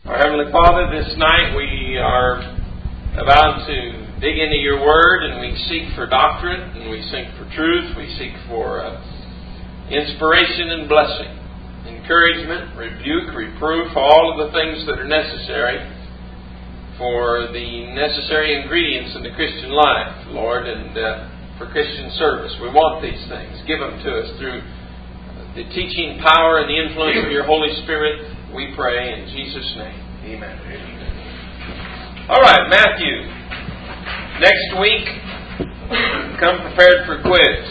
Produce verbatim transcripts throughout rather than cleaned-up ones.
Our Heavenly Father, this night we are about to dig into Your Word, and we seek for doctrine, and we seek for truth, we seek for uh, inspiration and blessing, encouragement, rebuke, reproof, all of the things that are necessary for the necessary ingredients in the Christian life, Lord, and uh, for Christian service. We want these things. Give them to us through the teaching power and the influence of Your Holy Spirit. We pray in Jesus' name. Amen. All right, Matthew. Next week, come prepared for quiz.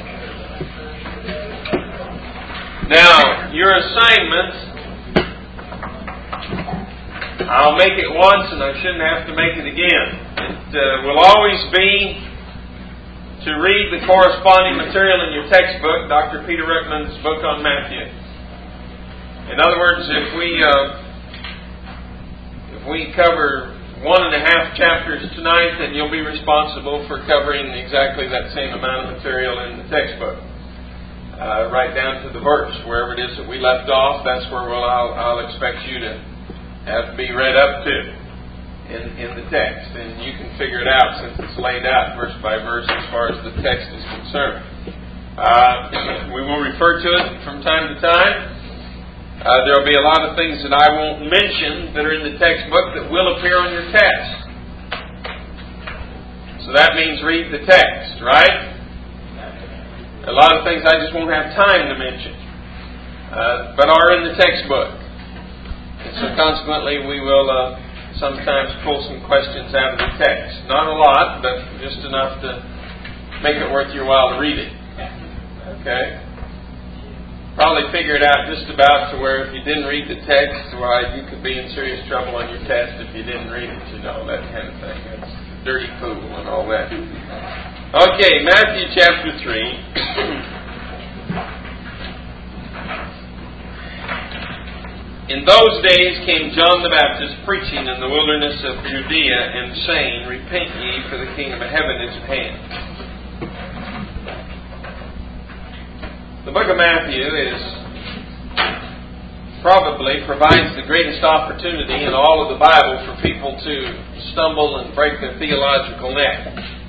Now, your assignment, I'll make it once and I shouldn't have to make it again. It uh, will always be to read the corresponding material in your textbook, Doctor Peter Ruckman's book on Matthew. In other words, if we uh, if we cover one and a half chapters tonight, then you'll be responsible for covering exactly that same amount of material in the textbook, uh, right down to the verse, wherever it is that we left off. That's where we'll, I'll, I'll expect you to have to be read up to in in the text, and you can figure it out since it's laid out verse by verse as far as the text is concerned. Uh, we will refer to it from time to time. Uh, there will be a lot of things that I won't mention that are in the textbook that will appear on your test. So that means read the text, right? A lot of things I just won't have time to mention, uh, but are in the textbook. And so consequently we will uh, sometimes pull some questions out of the text. Not a lot, but just enough to make it worth your while to read it. Okay? Probably figure it out just about to where if you didn't read the text, why you could be in serious trouble on your test if you didn't read it, you know, that kind of thing. It's dirty pool and all that. Okay, Matthew chapter three. In those days came John the Baptist preaching in the wilderness of Judea and saying, Repent ye, for the kingdom of heaven is at hand. The book of Matthew is probably provides the greatest opportunity in all of the Bible for people to stumble and break their theological neck.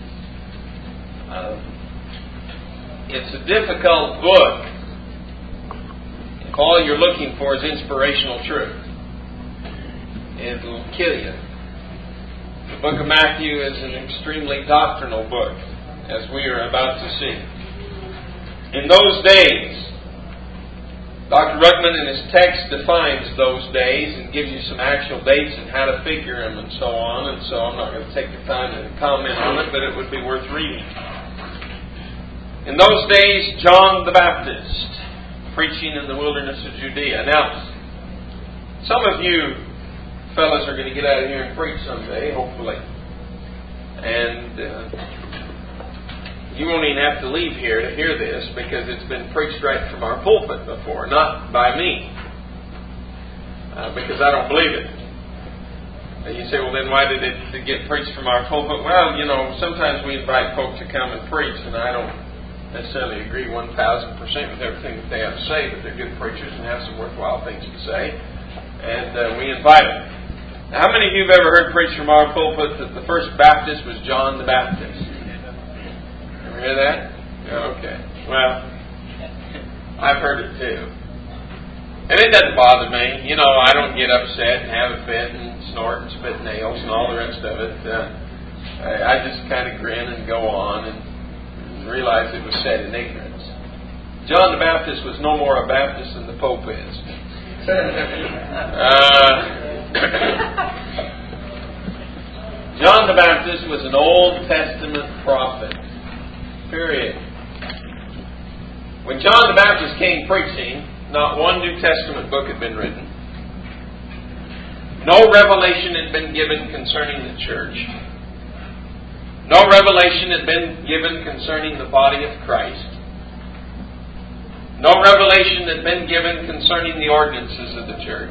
Uh, it's a difficult book if all you're looking for is inspirational truth. It'll kill you. The book of Matthew is an extremely doctrinal book, as we are about to see. In those days, Doctor Ruckman in his text defines those days and gives you some actual dates and how to figure them and so on. And so I'm not going to take the time to comment on it, but it would be worth reading. In those days, John the Baptist, preaching in the wilderness of Judea. Now, some of you fellas are going to get out of here and preach someday, hopefully. And Uh, You won't even have to leave here to hear this because it's been preached right from our pulpit before, not by me, uh, because I don't believe it. And you say, well, then why did it get preached from our pulpit? Well, you know, sometimes we invite folks to come and preach, and I don't necessarily agree one thousand percent with everything that they have to say, but they're good preachers and have some worthwhile things to say, and uh, we invite them. Now, how many of you have ever heard preached from our pulpit that the first Baptist was John the Baptist? Hear that? Okay. Well, I've heard it too. And it doesn't bother me. You know, I don't get upset and have a fit and snort and spit nails and all the rest of it. Uh, I, I just kind of grin and go on and, and realize it was said in ignorance. John the Baptist was no more a Baptist than the Pope is. Uh, John the Baptist was an Old Testament prophet. Period. When John the Baptist came preaching, not one New Testament book had been written. No revelation had been given concerning the church. No revelation had been given concerning the body of Christ. No revelation had been given concerning the ordinances of the church.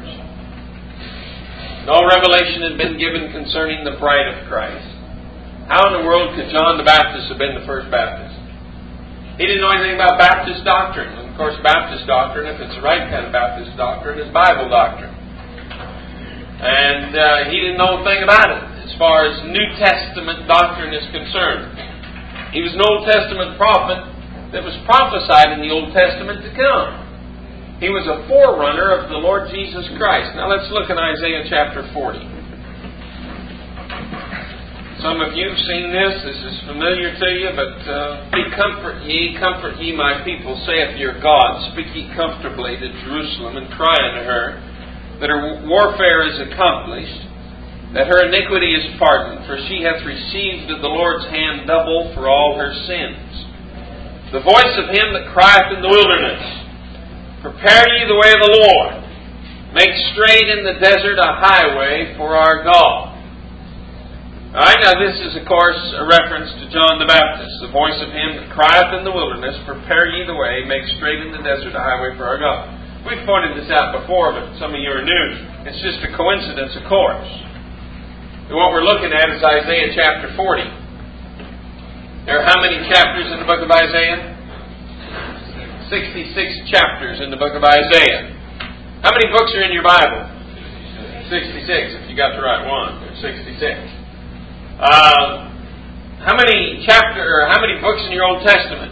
No revelation had been given concerning the bride of Christ. How in the world could John the Baptist have been the first Baptist? He didn't know anything about Baptist doctrine. And of course, Baptist doctrine, if it's the right kind of Baptist doctrine, is Bible doctrine. And uh, he didn't know a thing about it as far as New Testament doctrine is concerned. He was an Old Testament prophet that was prophesied in the Old Testament to come. He was a forerunner of the Lord Jesus Christ. Now let's look in Isaiah chapter forty. Some of you have seen this. This is familiar to you, but uh, comfort ye, comfort ye my people, saith your God. Speak ye comfortably to Jerusalem, and cry unto her that her warfare is accomplished, that her iniquity is pardoned, for she hath received of the Lord's hand double for all her sins. The voice of him that crieth in the wilderness, prepare ye the way of the Lord, make straight in the desert a highway for our God. Alright, now this is of course a reference to John the Baptist. The voice of him that crieth in the wilderness, prepare ye the way, make straight in the desert a highway for our God. We've pointed this out before, but some of you are new. It's just a coincidence, of course. And what we're looking at is Isaiah chapter forty. There are how many chapters in the book of Isaiah? sixty-six chapters in the book of Isaiah. How many books are in your Bible? sixty-six, if you got the right one. There's sixty-six. Uh, how many chapter or how many books in your Old Testament?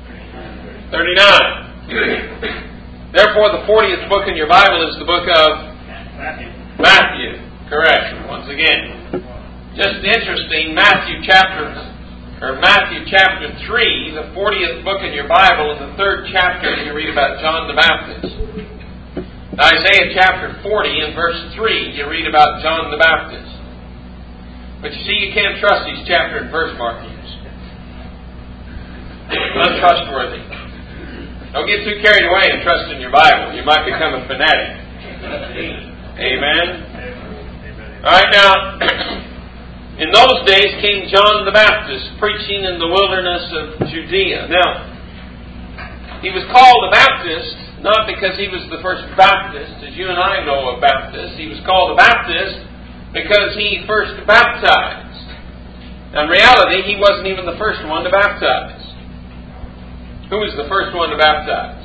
thirty-nine. Therefore, the fortieth book in your Bible is the book of Matthew. Matthew. Correct. Once again, just interesting. Matthew chapter or Matthew chapter three, the fortieth book in your Bible, in the third chapter, you read about John the Baptist. Isaiah chapter forty, in verse three, you read about John the Baptist. But you see, you can't trust these chapter and verse markings. Untrustworthy. Don't get too carried away and trust in your Bible. You might become a fanatic. Amen? Alright, now, in those days came John the Baptist, preaching in the wilderness of Judea. Now, he was called a Baptist, not because he was the first Baptist, as you and I know of Baptists. He was called a Baptist because he first baptized. In reality, he wasn't even the first one to baptize. Who was the first one to baptize?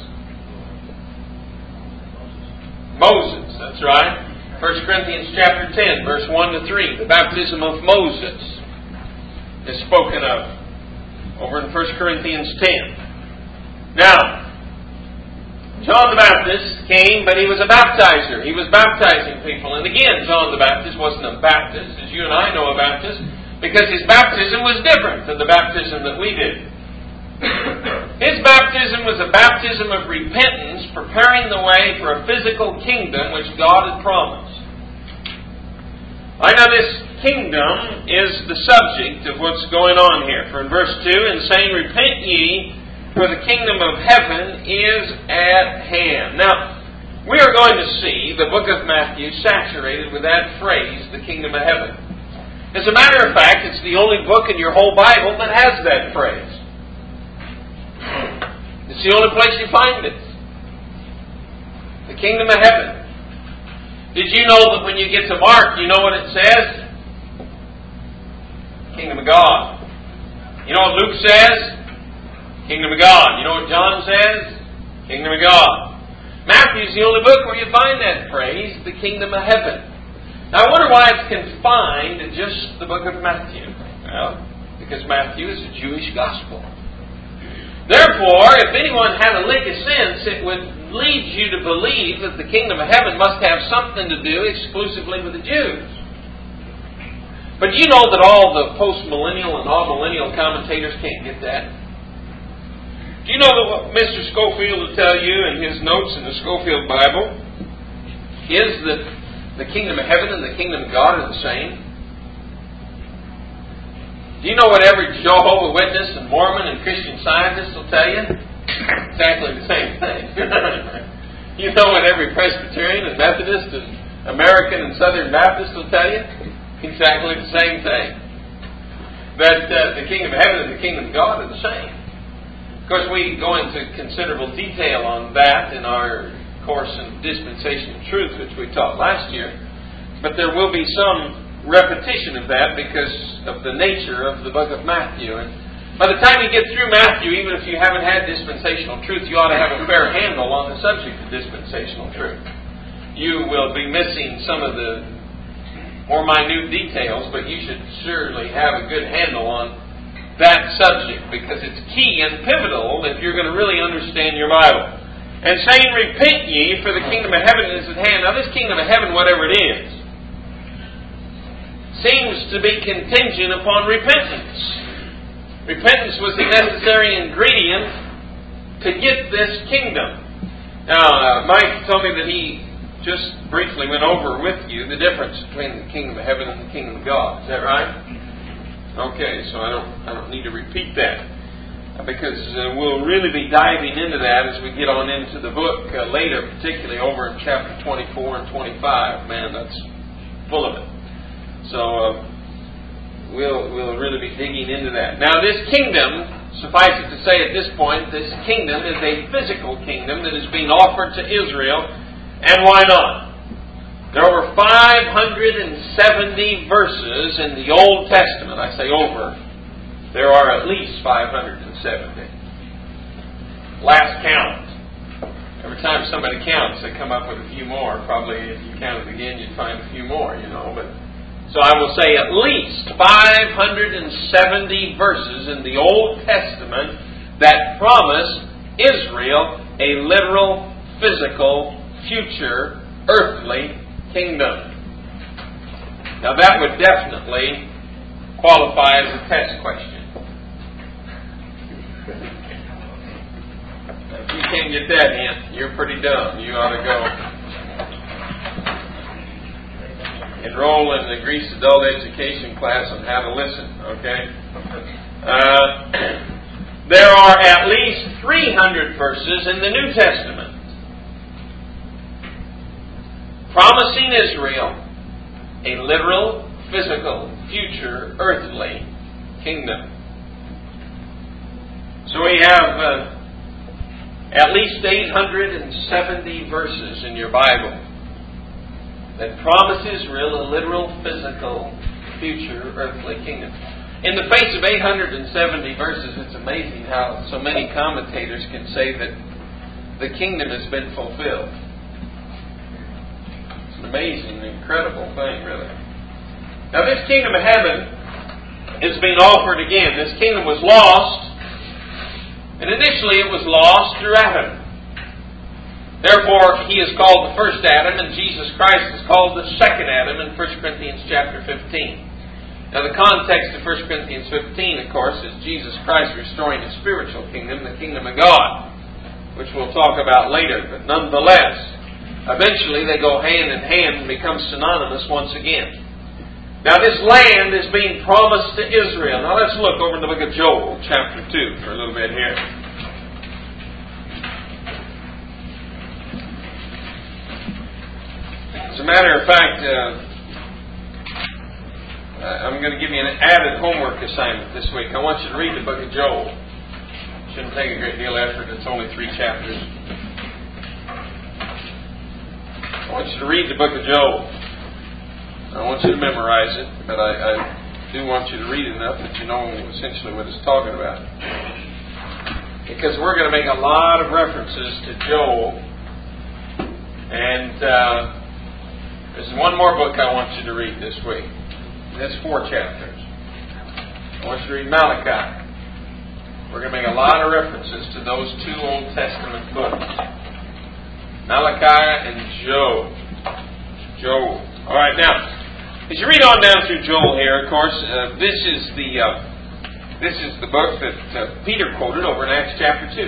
Moses, that's right. First Corinthians chapter ten, verse one to three. The baptism of Moses is spoken of over in First Corinthians ten. Now, John the Baptist came, but he was a baptizer. He was baptizing people. And again, John the Baptist wasn't a Baptist, as you and I know a Baptist, because his baptism was different than the baptism that we did. His baptism was a baptism of repentance, preparing the way for a physical kingdom which God had promised. I know this kingdom is the subject of what's going on here. For in verse two, in saying, repent ye, for the kingdom of heaven is at hand. Now, we are going to see the book of Matthew saturated with that phrase, the kingdom of heaven. As a matter of fact, it's the only book in your whole Bible that has that phrase. It's the only place you find it. The kingdom of heaven. Did you know that when you get to Mark, you know what it says? Kingdom of God. You know what Luke says? Kingdom of God. You know what John says? Kingdom of God. Matthew is the only book where you find that phrase, the kingdom of heaven. Now I wonder why it's confined to just the book of Matthew. Well, because Matthew is a Jewish gospel. Therefore, if anyone had a lick of sense, it would lead you to believe that the kingdom of heaven must have something to do exclusively with the Jews. But you know that all the post-millennial and all-millennial commentators can't get that. Do you know that what Mister Scofield will tell you in his notes in the Scofield Bible is that the kingdom of heaven and the kingdom of God are the same? Do you know what every Jehovah's Witness and Mormon and Christian Scientist will tell you? Exactly the same thing. You know what every Presbyterian and Methodist and American and Southern Baptist will tell you? Exactly the same thing. That uh, the kingdom of heaven and the kingdom of God are the same. Of course, we go into considerable detail on that in our course in Dispensational Truth, which we taught last year. But there will be some repetition of that because of the nature of the book of Matthew. And by the time you get through Matthew, even if you haven't had Dispensational Truth, you ought to have a fair handle on the subject of Dispensational Truth. You will be missing some of the more minute details, but you should surely have a good handle on that subject, because it's key and pivotal if you're going to really understand your Bible. And saying, repent ye, for the kingdom of heaven is at hand. Now this kingdom of heaven, whatever it is, seems to be contingent upon repentance. Repentance was the necessary ingredient to get this kingdom. Now, uh, Mike told me that he just briefly went over with you the difference between the kingdom of heaven and the kingdom of God. Is that right? Okay, so I don't I don't need to repeat that, because uh, we'll really be diving into that as we get on into the book uh, later, particularly over in chapter twenty-four and twenty-five. Man, that's full of it. So uh, we'll we'll really be digging into that. Now, this kingdom, suffice it to say at this point, this kingdom is a physical kingdom that is being offered to Israel, and why not? There are over five hundred seventy verses in the Old Testament. I say over. There are at least five hundred seventy. Last count. Every time somebody counts, they come up with a few more. Probably if you count it again, you'd find a few more, you know. But so I will say at least five hundred seventy verses in the Old Testament that promise Israel a literal, physical, future, earthly kingdom. Now that would definitely qualify as a test question. If you can't get that hint, you're pretty dumb. You ought to go enroll in the Greece adult education class on how to listen, okay? Uh, there are at least three hundred verses in the New Testament promising Israel a literal, physical, future, earthly kingdom. So we have uh, at least eight hundred seventy verses in your Bible that promise Israel a literal, physical, future, earthly kingdom. In the face of eight hundred seventy verses, it's amazing how so many commentators can say that the kingdom has been fulfilled. Amazing, incredible thing, really. Now, this kingdom of heaven is being offered again. This kingdom was lost, and initially it was lost through Adam. Therefore, he is called the first Adam, and Jesus Christ is called the second Adam in First Corinthians chapter fifteen. Now, the context of First Corinthians fifteen, of course, is Jesus Christ restoring a spiritual kingdom, the kingdom of God, which we'll talk about later. But nonetheless, eventually they go hand in hand and become synonymous once again. Now this land is being promised to Israel. Now let's look over in the book of Joel, chapter two, for a little bit here. As a matter of fact, uh, I'm going to give you an added homework assignment this week. I want you to read the book of Joel. Shouldn't take a great deal of effort. It's only three chapters. I want you to read the book of Joel. I want you to memorize it, but I, I do want you to read it enough that you know essentially what it's talking about. Because we're going to make a lot of references to Joel. And uh, there's one more book I want you to read this week. That's four chapters. I want you to read Malachi. We're going to make a lot of references to those two Old Testament books. Malachi and Job. Joel. All right, now, as you read on down through Joel here, of course, uh, this is the uh, this is the book that uh, Peter quoted over in Acts chapter two.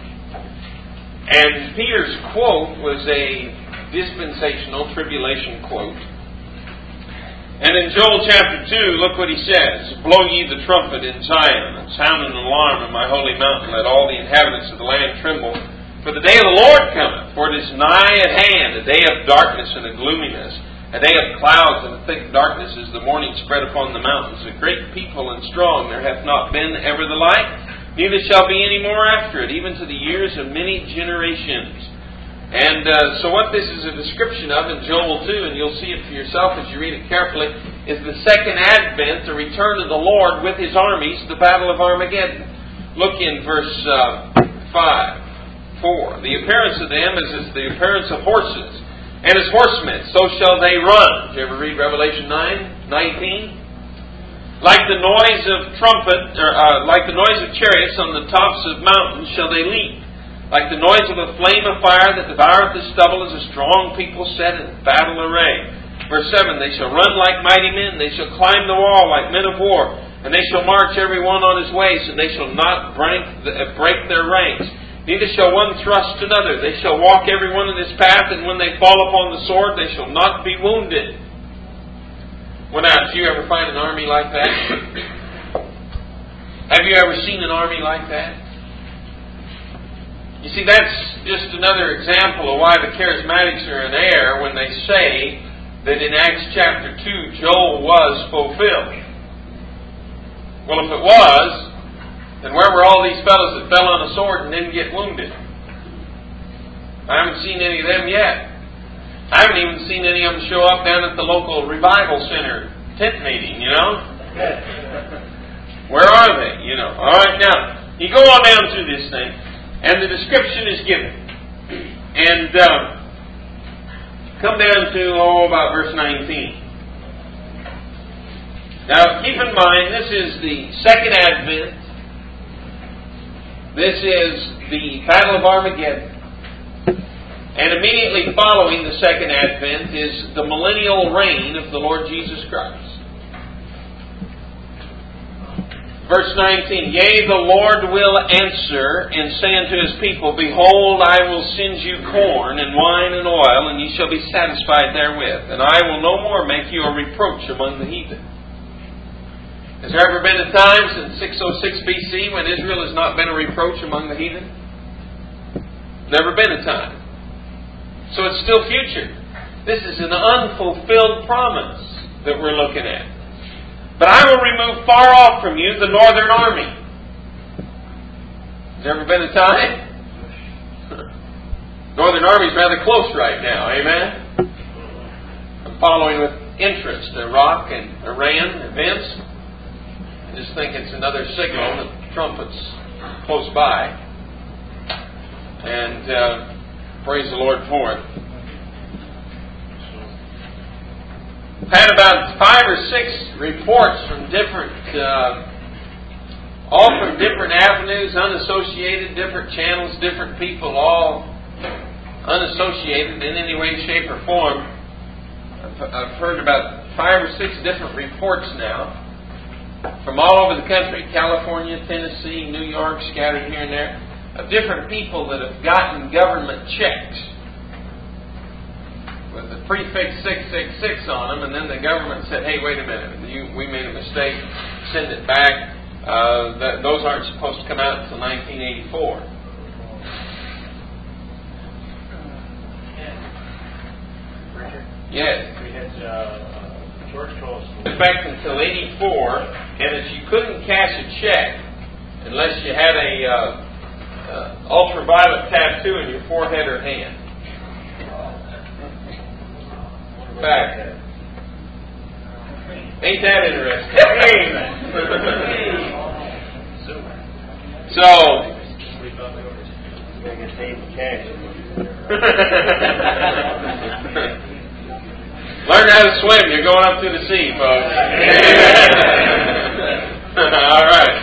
And Peter's quote was a dispensational tribulation quote. And in Joel chapter two, look what he says. Blow ye the trumpet in Zion, and sound an alarm in my holy mountain. Let all the inhabitants of the land tremble. For the day of the Lord cometh, for it is nigh at hand, a day of darkness and of gloominess, a day of clouds and of thick darkness as the morning spread upon the mountains. A great people and strong, there hath not been ever the like, neither shall be any more after it, even to the years of many generations. And uh, so what this is a description of in Joel two, and you'll see it for yourself as you read it carefully, is the second advent, the return of the Lord with His armies, the battle of Armageddon. Look in verse uh, five. four. The appearance of them is as the appearance of horses, and his horsemen, so shall they run. Did you ever read Revelation nine nineteen? Like the noise of trumpet, or uh, like the noise of chariots on the tops of mountains shall they leap. Like the noise of a flame of fire that devoureth the stubble, as a strong people set in battle array. Verse seven, they shall run like mighty men, they shall climb the wall like men of war, and they shall march every one on his ways, and they shall not break, break their ranks. Neither shall one thrust another. They shall walk every one in his path, and when they fall upon the sword, they shall not be wounded. Well, now, did you ever find an army like that? Have you ever seen an army like that? You see, that's just another example of why the charismatics are in error when they say that in Acts chapter two, Joel was fulfilled. Well, if it was, then where were all these fellows that fell on a sword and didn't get wounded? I haven't seen any of them yet. I haven't even seen any of them show up down at the local revival center tent meeting, you know? Where are they, you know? All right, now, you go on down through this thing, and the description is given. And um, come down to, oh, about verse nineteen. Now, keep in mind, this is the second advent. This is the Battle of Armageddon. And immediately following the second advent is the millennial reign of the Lord Jesus Christ. Verse nineteen, Yea, the Lord will answer and say unto His people, Behold, I will send you corn and wine and oil, and ye shall be satisfied therewith. And I will no more make you a reproach among the heathen. Has there ever been a time since six oh six B C when Israel has not been a reproach among the heathen? Never been a time. So it's still future. This is an unfulfilled promise that we're looking at. But I will remove far off from you the northern army. Has there ever been a time? Northern army is rather close right now, amen? I'm following with interest Iraq and Iran events. I just think it's another signal that the trumpet's close by. And uh, praise the Lord for it. Had about five or six reports from different, uh, all from different avenues, unassociated, different channels, different people, all unassociated in any way, shape, or form. I've, I've heard about five or six different reports now from all over the country, California, Tennessee, New York, scattered here and there, of different people that have gotten government checks with the prefix six six six on them, and then the government said, hey, wait a minute, you, we made a mistake, send it back. Uh, that, those aren't supposed to come out until nineteen eighty-four. Yes. We had uh, George told us. In fact, until eighty-four, and that you couldn't cash a check unless you had a uh, uh, ultraviolet tattoo in your forehead or hand. Fact. Ain't that interesting? So, learn how to swim. You're going up to the sea, folks. All right.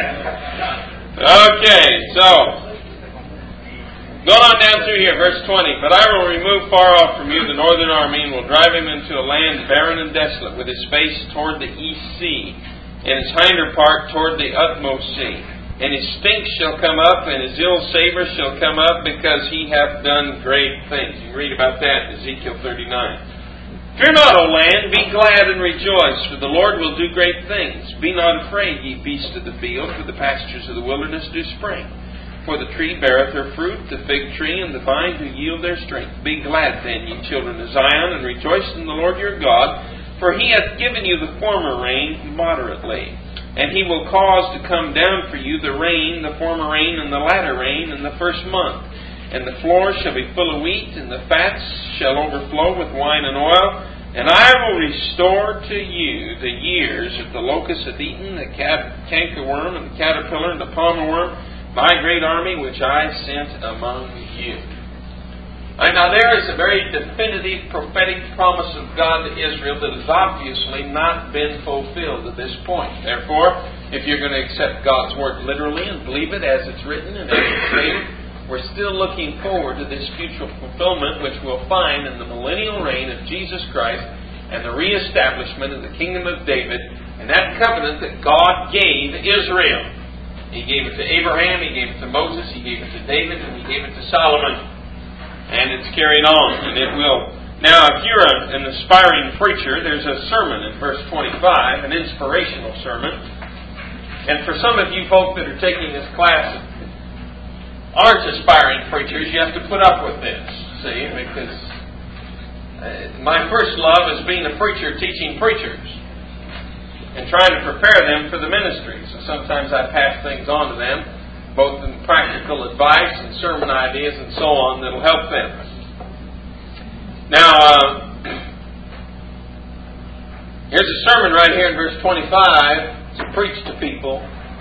Okay, so going on down through here, verse twenty. But I will remove far off from you the northern army, and will drive him into a land barren and desolate, with his face toward the east sea, and his hinder part toward the utmost sea. And his stink shall come up, and his ill savour shall come up, because he hath done great things. You can read about that in Ezekiel thirty-nine. Fear not, O land, be glad and rejoice, for the Lord will do great things. Be not afraid, ye beasts of the field, for the pastures of the wilderness do spring. For the tree beareth her fruit, the fig tree and the vine do yield their strength. Be glad then, ye children of Zion, and rejoice in the Lord your God, for He hath given you the former rain moderately. And He will cause to come down for you the rain, the former rain, and the latter rain in the first month. And the floor shall be full of wheat, and the fats shall overflow with wine and oil. And I will restore to you the years that the locust hath eaten, the cankerworm, and the caterpillar, and the palmer worm, my great army which I sent among you. Right, now there is a very definitive prophetic promise of God to Israel that has obviously not been fulfilled to this point. Therefore, if you're going to accept God's Word literally and believe it as it's written and as it's stated, we're still looking forward to this future fulfillment which we'll find in the millennial reign of Jesus Christ and the reestablishment of the kingdom of David and that covenant that God gave Israel. He gave it to Abraham, He gave it to Moses, He gave it to David, and He gave it to Solomon. And it's carried on, and it will. Now, if you're a, an aspiring preacher, there's a sermon in verse twenty-five, an inspirational sermon. And for some of you folk that are taking this class aren't aspiring preachers, you have to put up with this, see, because uh, my first love is being a preacher teaching preachers and trying to prepare them for the ministry. So sometimes I pass things on to them, both in practical advice and sermon ideas and so on that will help them. Now, uh, here's a sermon right here in verse twenty-five to preach to people,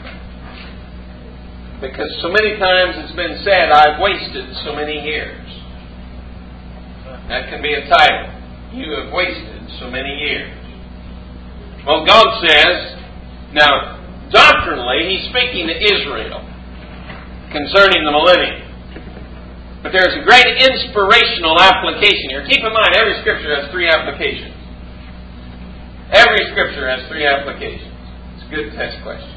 because so many times it's been said, I've wasted so many years. That can be a title. You have wasted so many years. Well, God says, now, doctrinally, He's speaking to Israel concerning the millennium. But there's a great inspirational application here. Keep in mind, every Scripture has three applications. Every Scripture has three applications. It's a good test question.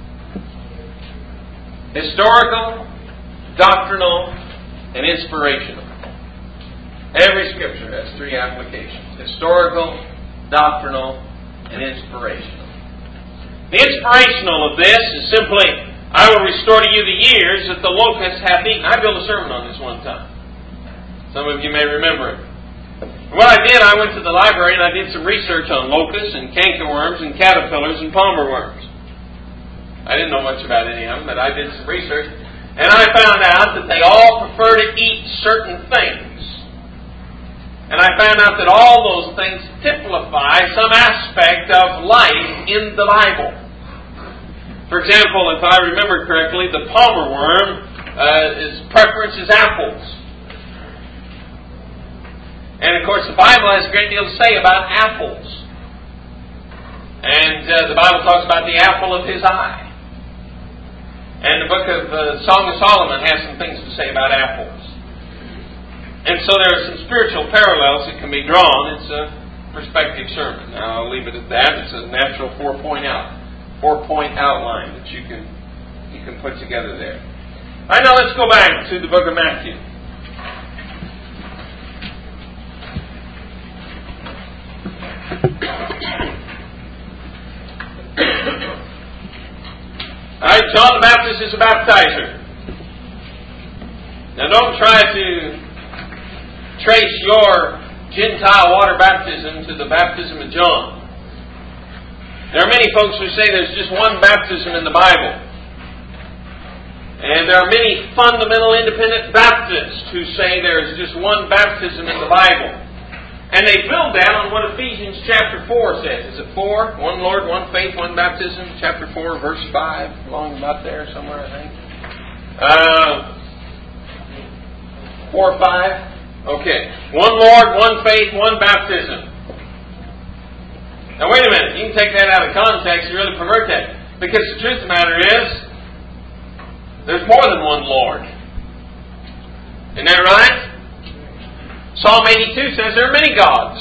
Historical, doctrinal, and inspirational. Every Scripture has three applications. Historical, doctrinal, and inspirational. The inspirational of this is simply, I will restore to you the years that the locust hath eaten. I built a sermon on this one time. Some of you may remember it. What I did, I went to the library and I did some research on locusts and cankerworms and caterpillars and palmer worms. I didn't know much about any of them, but I did some research. And I found out that they all prefer to eat certain things. And I found out that all those things typify some aspect of life in the Bible. For example, if I remember correctly, the palmer worm, uh, his preference is apples. And of course, the Bible has a great deal to say about apples. And uh, the Bible talks about the apple of His eye. And the book of uh, Song of Solomon has some things to say about apples. And so there are some spiritual parallels that can be drawn. It's a perspective sermon. Now, I'll leave it at that. It's a natural four-point out. Four-point outline that you can you can put together there. All right, now let's go back to the book of Matthew. All right, John the Baptist is a baptizer. Now, don't try to trace your Gentile water baptism to the baptism of John. There are many folks who say there's just one baptism in the Bible. And there are many fundamental independent Baptists who say there is just one baptism in the Bible. And they build that on what Ephesians chapter four says. Is it four? One Lord, one faith, one baptism. Chapter four, verse five. Along about there somewhere, I think. Uh, four or five? Okay. One Lord, one faith, one baptism. Now wait a minute, you can take that out of context and really pervert that. Because the truth of the matter is, there's more than one Lord. Isn't that right? Psalm eighty-two says there are many gods.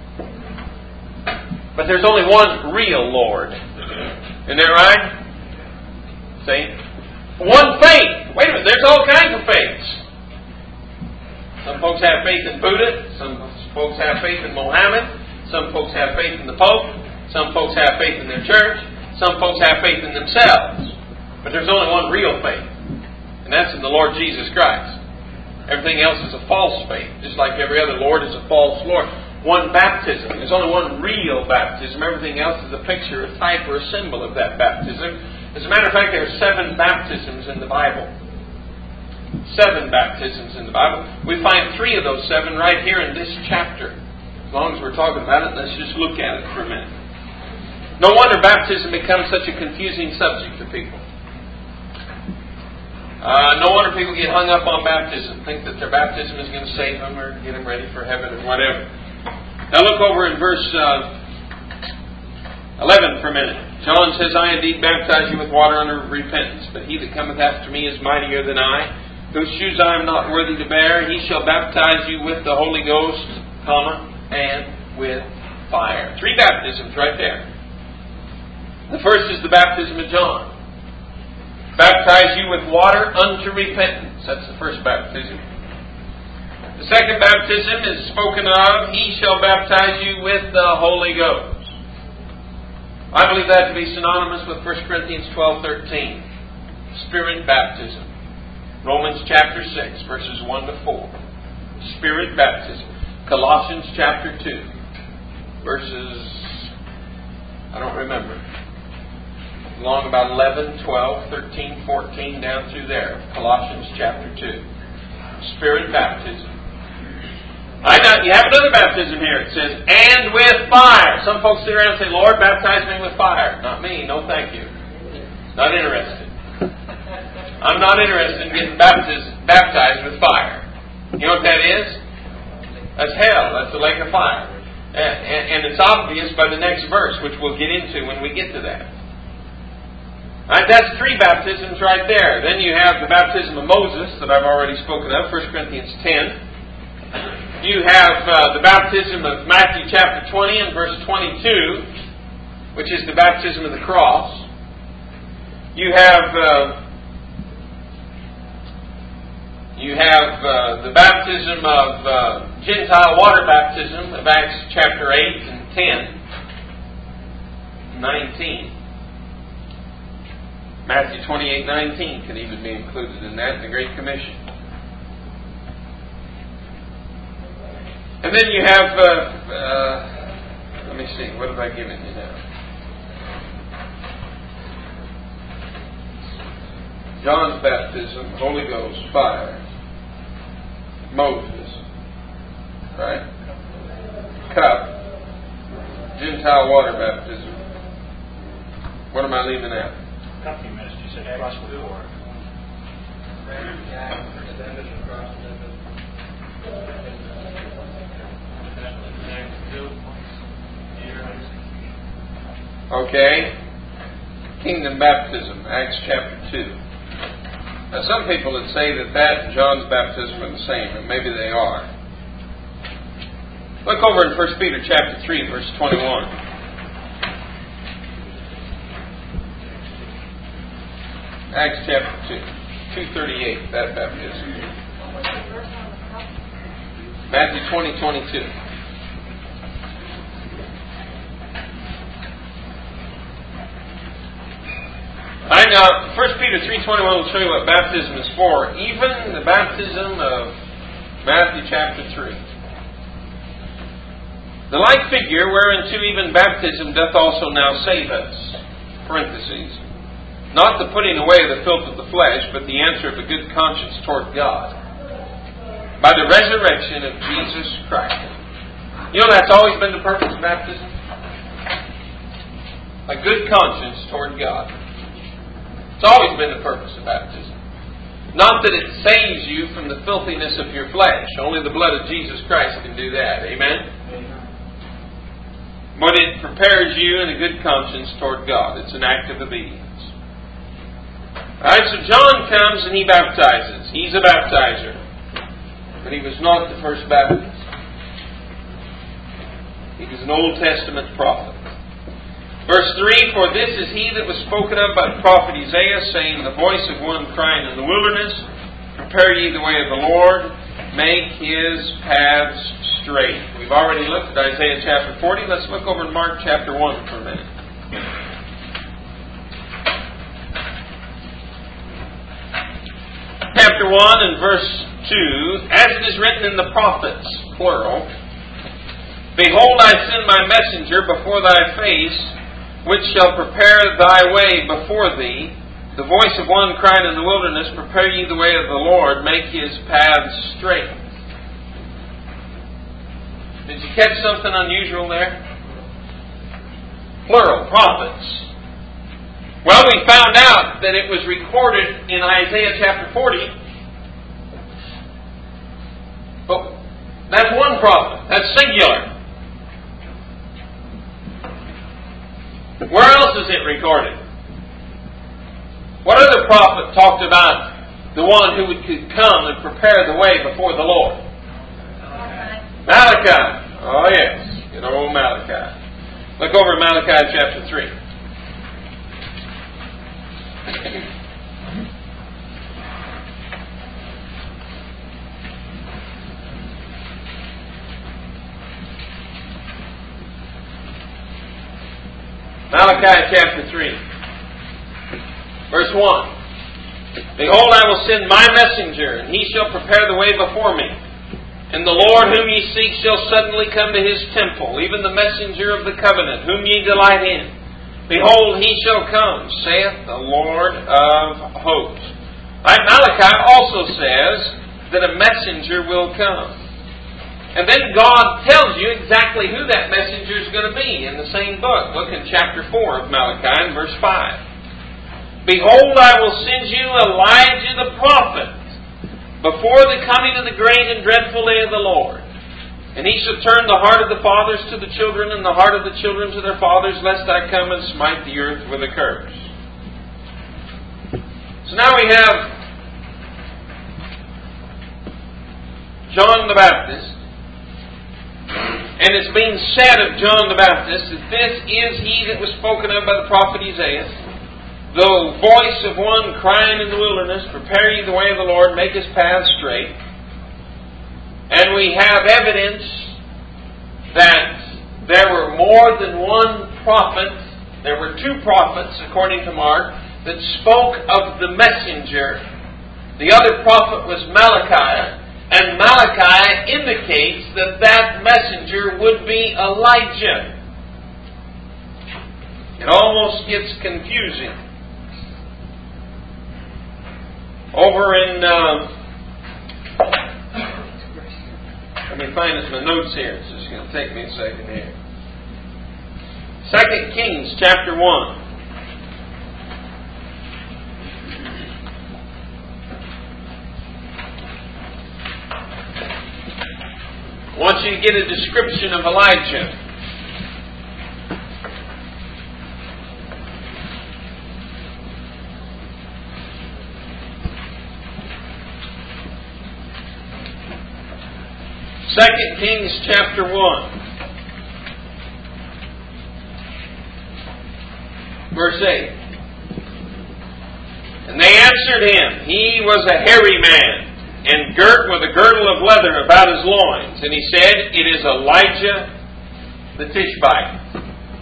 But there's only one real Lord. Isn't that right? See? One faith. Wait a minute, there's all kinds of faiths. Some folks have faith in Buddha. Some folks have faith in Mohammed. Some folks have faith in the Pope. Some folks have faith in their church. Some folks have faith in themselves. But there's only one real faith. And that's in the Lord Jesus Christ. Everything else is a false faith. Just like every other Lord is a false Lord. One baptism. There's only one real baptism. Everything else is a picture, a type, or a symbol of that baptism. As a matter of fact, there are seven baptisms in the Bible. Seven baptisms in the Bible. We find three of those seven right here in this chapter. As long as we're talking about it, let's just look at it for a minute. No wonder baptism becomes such a confusing subject to people. Uh, no wonder people get hung up on baptism, think that their baptism is going to save them or get them ready for heaven or whatever. Now look over in verse uh, eleven for a minute. John says, I indeed baptize you with water unto repentance, but he that cometh after me is mightier than I, whose shoes I am not worthy to bear. He shall baptize you with the Holy Ghost, comma, and with fire. Three baptisms right there. The first is the baptism of John. Baptize you with water unto repentance. That's the first baptism. The second baptism is spoken of, He shall baptize you with the Holy Ghost. I believe that to be synonymous with First Corinthians twelve thirteen. Spirit baptism. Romans chapter six, verses one to four. Spirit baptism. Colossians chapter two, verses, I don't remember, along about eleven, twelve, thirteen, fourteen, down through there. Colossians chapter two. Spirit baptism. I know, you have another baptism here. It says, and with fire. Some folks sit around and say, Lord, baptize me with fire. Not me. No thank you. Not interested. I'm not interested in getting baptized, baptized with fire. You know what that is? That's hell. That's the lake of fire. And, and, and it's obvious by the next verse, which we'll get into when we get to that. Right, that's three baptisms right there. Then you have the baptism of Moses that I've already spoken of, First Corinthians ten. You have uh, the baptism of Matthew chapter twenty and verse twenty-two, which is the baptism of the cross. You have uh, you have uh, the baptism of uh, Gentile water baptism of Acts chapter eight and ten, nineteen. Matthew twenty-eight nineteen can even be included in that, in the Great Commission. And then you have, uh, uh, let me see, what have I given you now? John's baptism, Holy Ghost, fire. Moses, right? Cup. Gentile water baptism. What am I leaving out? Cup you missed. You said cross before. Okay. Kingdom baptism, Acts chapter two. Now some people would say that that and John's baptism are the same, and maybe they are. Look over in First Peter chapter three, verse twenty-one. Acts chapter two, two thirty-eight, that baptism. Matthew twenty, twenty-two. I know First Peter three twenty-one will show you what baptism is for. Even the baptism of Matthew chapter three. The like figure whereunto even baptism doth also now save us. Parentheses. Not the putting away of the filth of the flesh, but the answer of a good conscience toward God. By the resurrection of Jesus Christ. You know that's always been the purpose of baptism? A good conscience toward God. It's always been the purpose of baptism. Not that it saves you from the filthiness of your flesh. Only the blood of Jesus Christ can do that. Amen? Amen. But it prepares you in a good conscience toward God. It's an act of obedience. Alright, so John comes and he baptizes. He's a baptizer. But he was not the first Baptist. He was an Old Testament prophet. Verse three, for this is he that was spoken of by the prophet Isaiah, saying, the voice of one crying in the wilderness, prepare ye the way of the Lord, make his paths straight. We've already looked at Isaiah chapter forty. Let's look over in Mark chapter one for a minute. Chapter one and verse two, as it is written in the prophets, plural, behold, I send my messenger before thy face, which shall prepare thy way before thee. The voice of one crying in the wilderness, prepare ye the way of the Lord, make his paths straight. Did you catch something unusual there? Plural, prophets. Well, we found out that it was recorded in Isaiah chapter forty. But that's one prophet. That's singular. Where else is it recorded? What other prophet talked about the one who would could come and prepare the way before the Lord? Malachi. Oh yes. Good old Malachi. Look over at Malachi chapter three. Malachi chapter three. Verse one. Behold, I will send my messenger, and he shall prepare the way before me. And the Lord whom ye seek shall suddenly come to his temple, even the messenger of the covenant, whom ye delight in. Behold, he shall come, saith the Lord of hosts. Right, Malachi also says that a messenger will come. And then God tells you exactly who that messenger is going to be in the same book. Look in chapter four of Malachi and verse five. Behold, I will send you Elijah the prophet before the coming of the great and dreadful day of the Lord. And he shall turn the heart of the fathers to the children, and the heart of the children to their fathers, lest I come and smite the earth with a curse. So now we have John the Baptist. And it's being said of John the Baptist that this is he that was spoken of by the prophet Isaiah. The voice of one crying in the wilderness, prepare ye the way of the Lord, make his path straight. And we have evidence that there were more than one prophet. There were two prophets, according to Mark, that spoke of the messenger. The other prophet was Malachi. And Malachi indicates that that messenger would be Elijah. It almost gets confusing. Over in, uh, let me find this in my notes here. It's just going to take me a second here. Second Kings chapter one. I want you to get a description of Elijah. Second Kings chapter one. Verse eight. And they answered him, he was a hairy man, and girt with a girdle of leather about his loins. And he said, it is Elijah the Tishbite.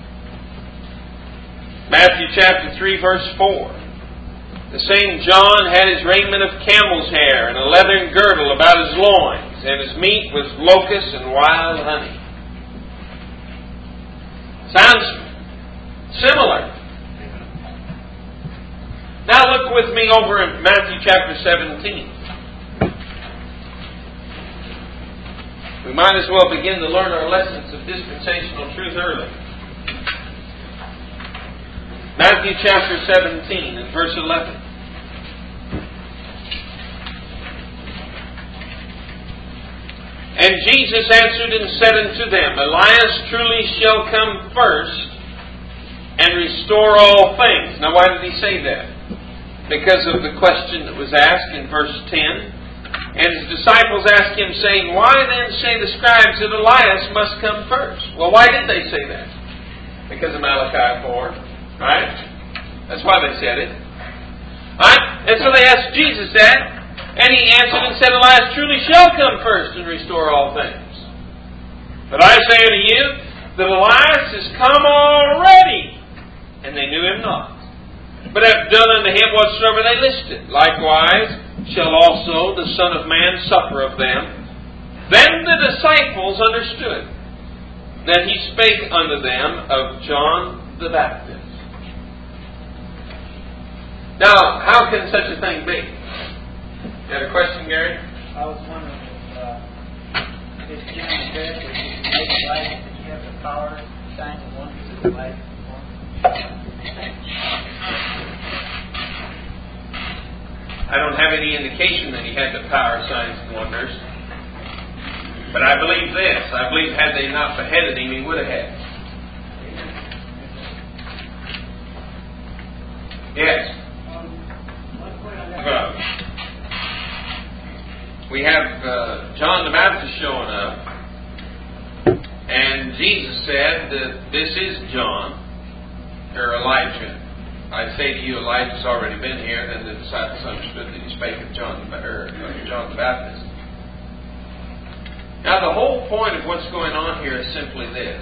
Matthew chapter three, verse four. The same John had his raiment of camel's hair, and a leathern girdle about his loins, and his meat was locusts and wild honey. Sounds similar. Now look with me over in Matthew chapter seventeen. We might as well begin to learn our lessons of dispensational truth early. Matthew chapter seventeen and verse eleven. And Jesus answered and said unto them, Elias truly shall come first and restore all things. Now why did he say that? Because of the question that was asked in verse ten. And his disciples asked him, saying, why then say the scribes that Elias must come first? Well, why did they say that? Because of Malachi four. Right? That's why they said it. Right? And so they asked Jesus that. And he answered and said, Elias truly shall come first and restore all things. But I say unto you, that Elias is come already, and they knew him not. But have done unto him whatsoever they listed. Likewise shall also the Son of Man suffer of them. Then the disciples understood that he spake unto them of John the Baptist. Now, how can such a thing be? You had a question, Gary? I was wondering if uh, this John the Baptist is make light, did he have the power, signs and wonders of light? I don't have any indication that he had the power, signs, and wonders. But I believe this. I believe had they not beheaded him, he would have had. Yes. Well, we have uh, John the Baptist showing up. And Jesus said that this is John, or Elijah. I say to you, Elijah's already been here. Then the disciples understood that he spake of John, or John the Baptist. Now, the whole point of what's going on here is simply this.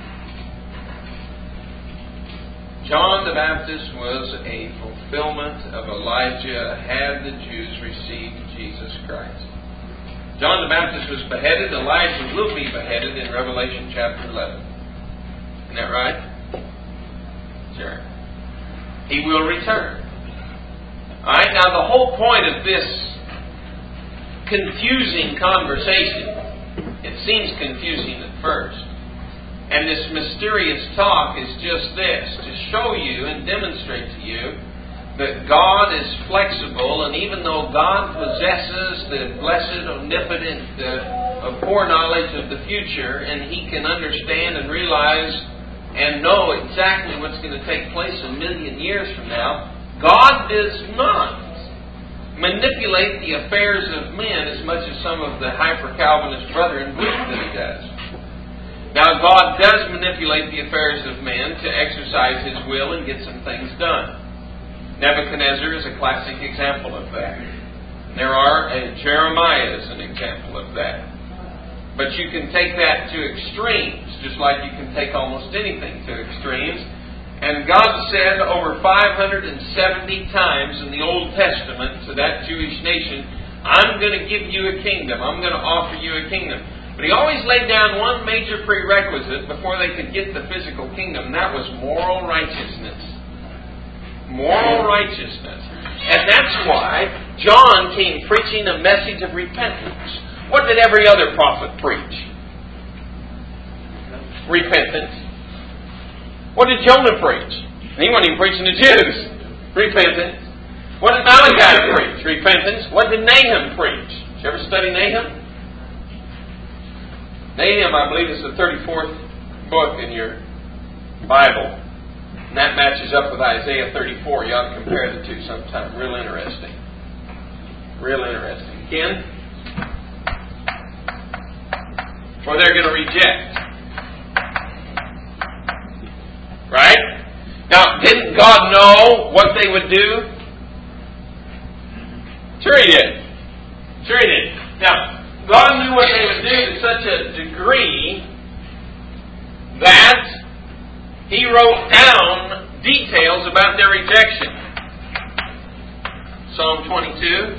John the Baptist was a fulfillment of Elijah had the Jews received Jesus Christ. John the Baptist was beheaded. Elijah will be beheaded in Revelation chapter eleven. Isn't that right? Sure. He will return. Alright, now the whole point of this confusing conversation, it seems confusing at first, and this mysterious talk is just this, to show you and demonstrate to you that God is flexible, and even though God possesses the blessed, omnipotent uh, foreknowledge of the future, and He can understand and realize and know exactly what's going to take place a million years from now, God does not manipulate the affairs of men as much as some of the hyper-Calvinist brethren believe that He does. Now, God does manipulate the affairs of men to exercise His will and get some things done. Nebuchadnezzar is a classic example of that. There are, uh, Jeremiah is an example of that. But you can take that to extremes, just like you can take almost anything to extremes. And God said over five hundred seventy times in the Old Testament to that Jewish nation, I'm going to give you a kingdom. I'm going to offer you a kingdom. But He always laid down one major prerequisite before they could get the physical kingdom. And that was moral righteousness. Moral righteousness. And that's why John came preaching a message of repentance. What did every other prophet preach? Repentance. What did Jonah preach? He wasn't even preaching to Jews. Repentance. What did Malachi preach? Repentance. What did Nahum preach? Did you ever study Nahum? Nahum, I believe, is the thirty-fourth book in your Bible. And that matches up with Isaiah thirty-four. You ought to compare the two sometime. Real interesting. Real interesting. Ken? Or they're going to reject. Right? Now, didn't God know what they would do? Sure He did. Sure He did. Now, God knew what they would do to such a degree that He wrote down details about their rejection. Psalm twenty-two,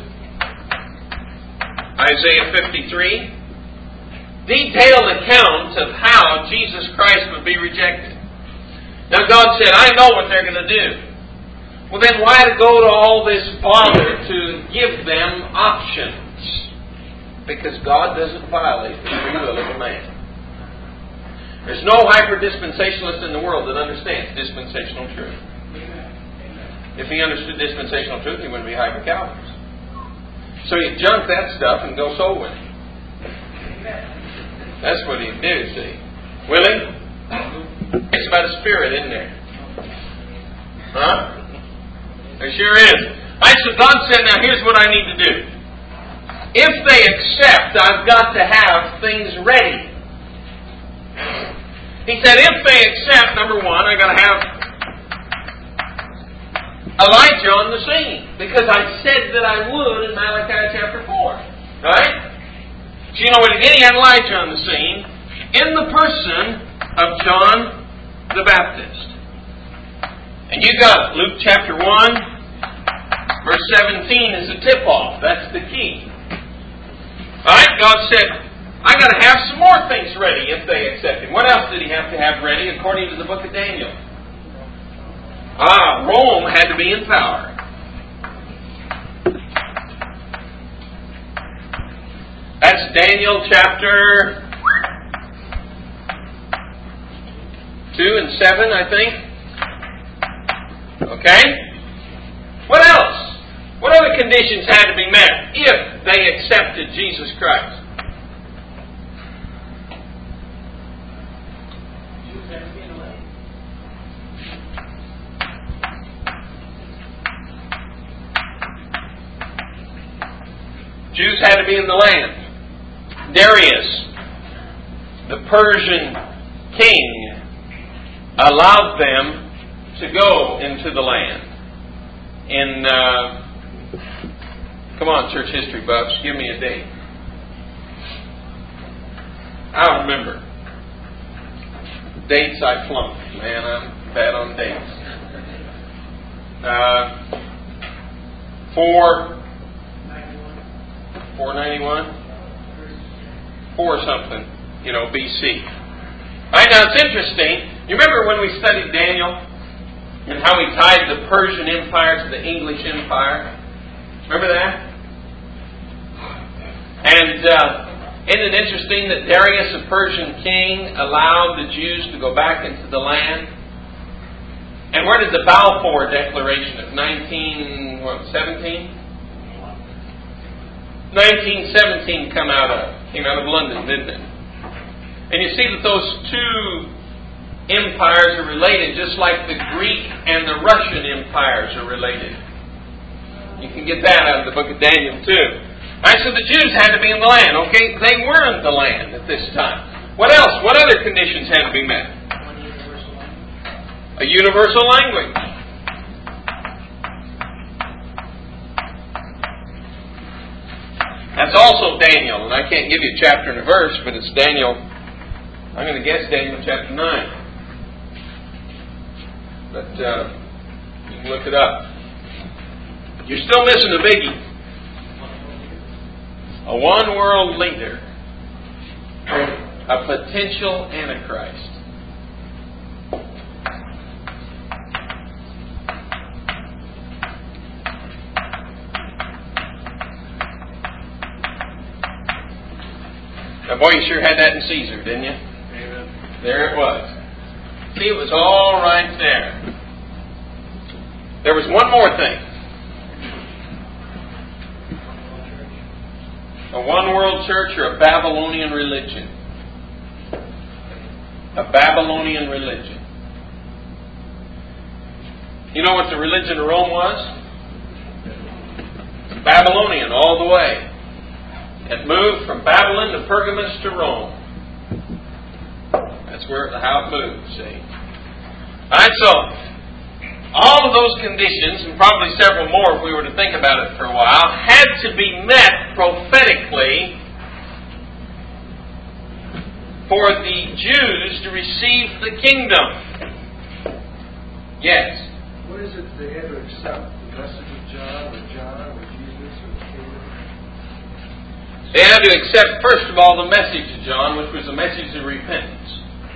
Isaiah fifty-three. Detailed account of how Jesus Christ would be rejected. Now God said, I know what they're going to do. Well then why to go to all this bother to give them options? Because God doesn't violate the free will of a man. There's no hyper-dispensationalist in the world that understands dispensational truth. If he understood dispensational truth, he wouldn't be hyper-Calvinist. So he'd junk that stuff and go soul winning. That's what he'd do, see. Will he? It's about a spirit, isn't there? Huh? There sure is. Alright, so God said, now here's what I need to do. If they accept, I've got to have things ready. He said, if they accept, number one, I've got to have Elijah on the scene. Because I said that I would in Malachi chapter four. Right? So you know what he did? He had Elijah on the scene in the person of John the Baptist. And you got Luke chapter one, verse seventeen is the tip-off. That's the key. Alright, God said, I got to have some more things ready if they accept Him. What else did He have to have ready according to the book of Daniel? Ah, Rome had to be in power. That's Daniel chapter two and seven, I think. Okay? What else? What other conditions had to be met if they accepted Jesus Christ? Jews had to be in the land. Darius, the Persian king, allowed them to go into the land. In, uh, come on, church history buffs, give me a date. I don't remember. Dates I flunked. Man, I'm bad on dates. Uh, four... four ninety-one? Four something, you know, B C. Alright, now it's interesting. You remember when we studied Daniel and how he tied the Persian Empire to the English Empire? Remember that? And uh, isn't it interesting that Darius, a Persian king, allowed the Jews to go back into the land? And where did the Balfour Declaration of nineteen seventeen? nineteen seventeen come out of? Came out of London, didn't it? And you see that those two empires are related, just like the Greek and the Russian empires are related. You can get that out of the book of Daniel too. Alright, so the Jews had to be in the land. Okay, they were in the land at this time. What else? What other conditions had to be met? A universal language. That's also Daniel, and I can't give you a chapter and a verse, but it's Daniel, I'm going to guess Daniel chapter nine. But uh, you can look it up. You're still missing a biggie. A one world leader. A potential Antichrist. Now, boy, you sure had that in Caesar, didn't you? Amen. There it was. See, it was all right there. There was one more thing. A one-world church or a Babylonian religion. A Babylonian religion. You know what the religion of Rome was? Babylonian all the way. It moved from Babylon to Pergamus to Rome. That's where how it moved, see. Alright, so all of those conditions, and probably several more if we were to think about it for a while, had to be met prophetically for the Jews to receive the kingdom. Yes? What is it they had to accept? The message of John or John or Jesus or the kingdom? They had to accept, first of all, the message of John, which was a message of repentance.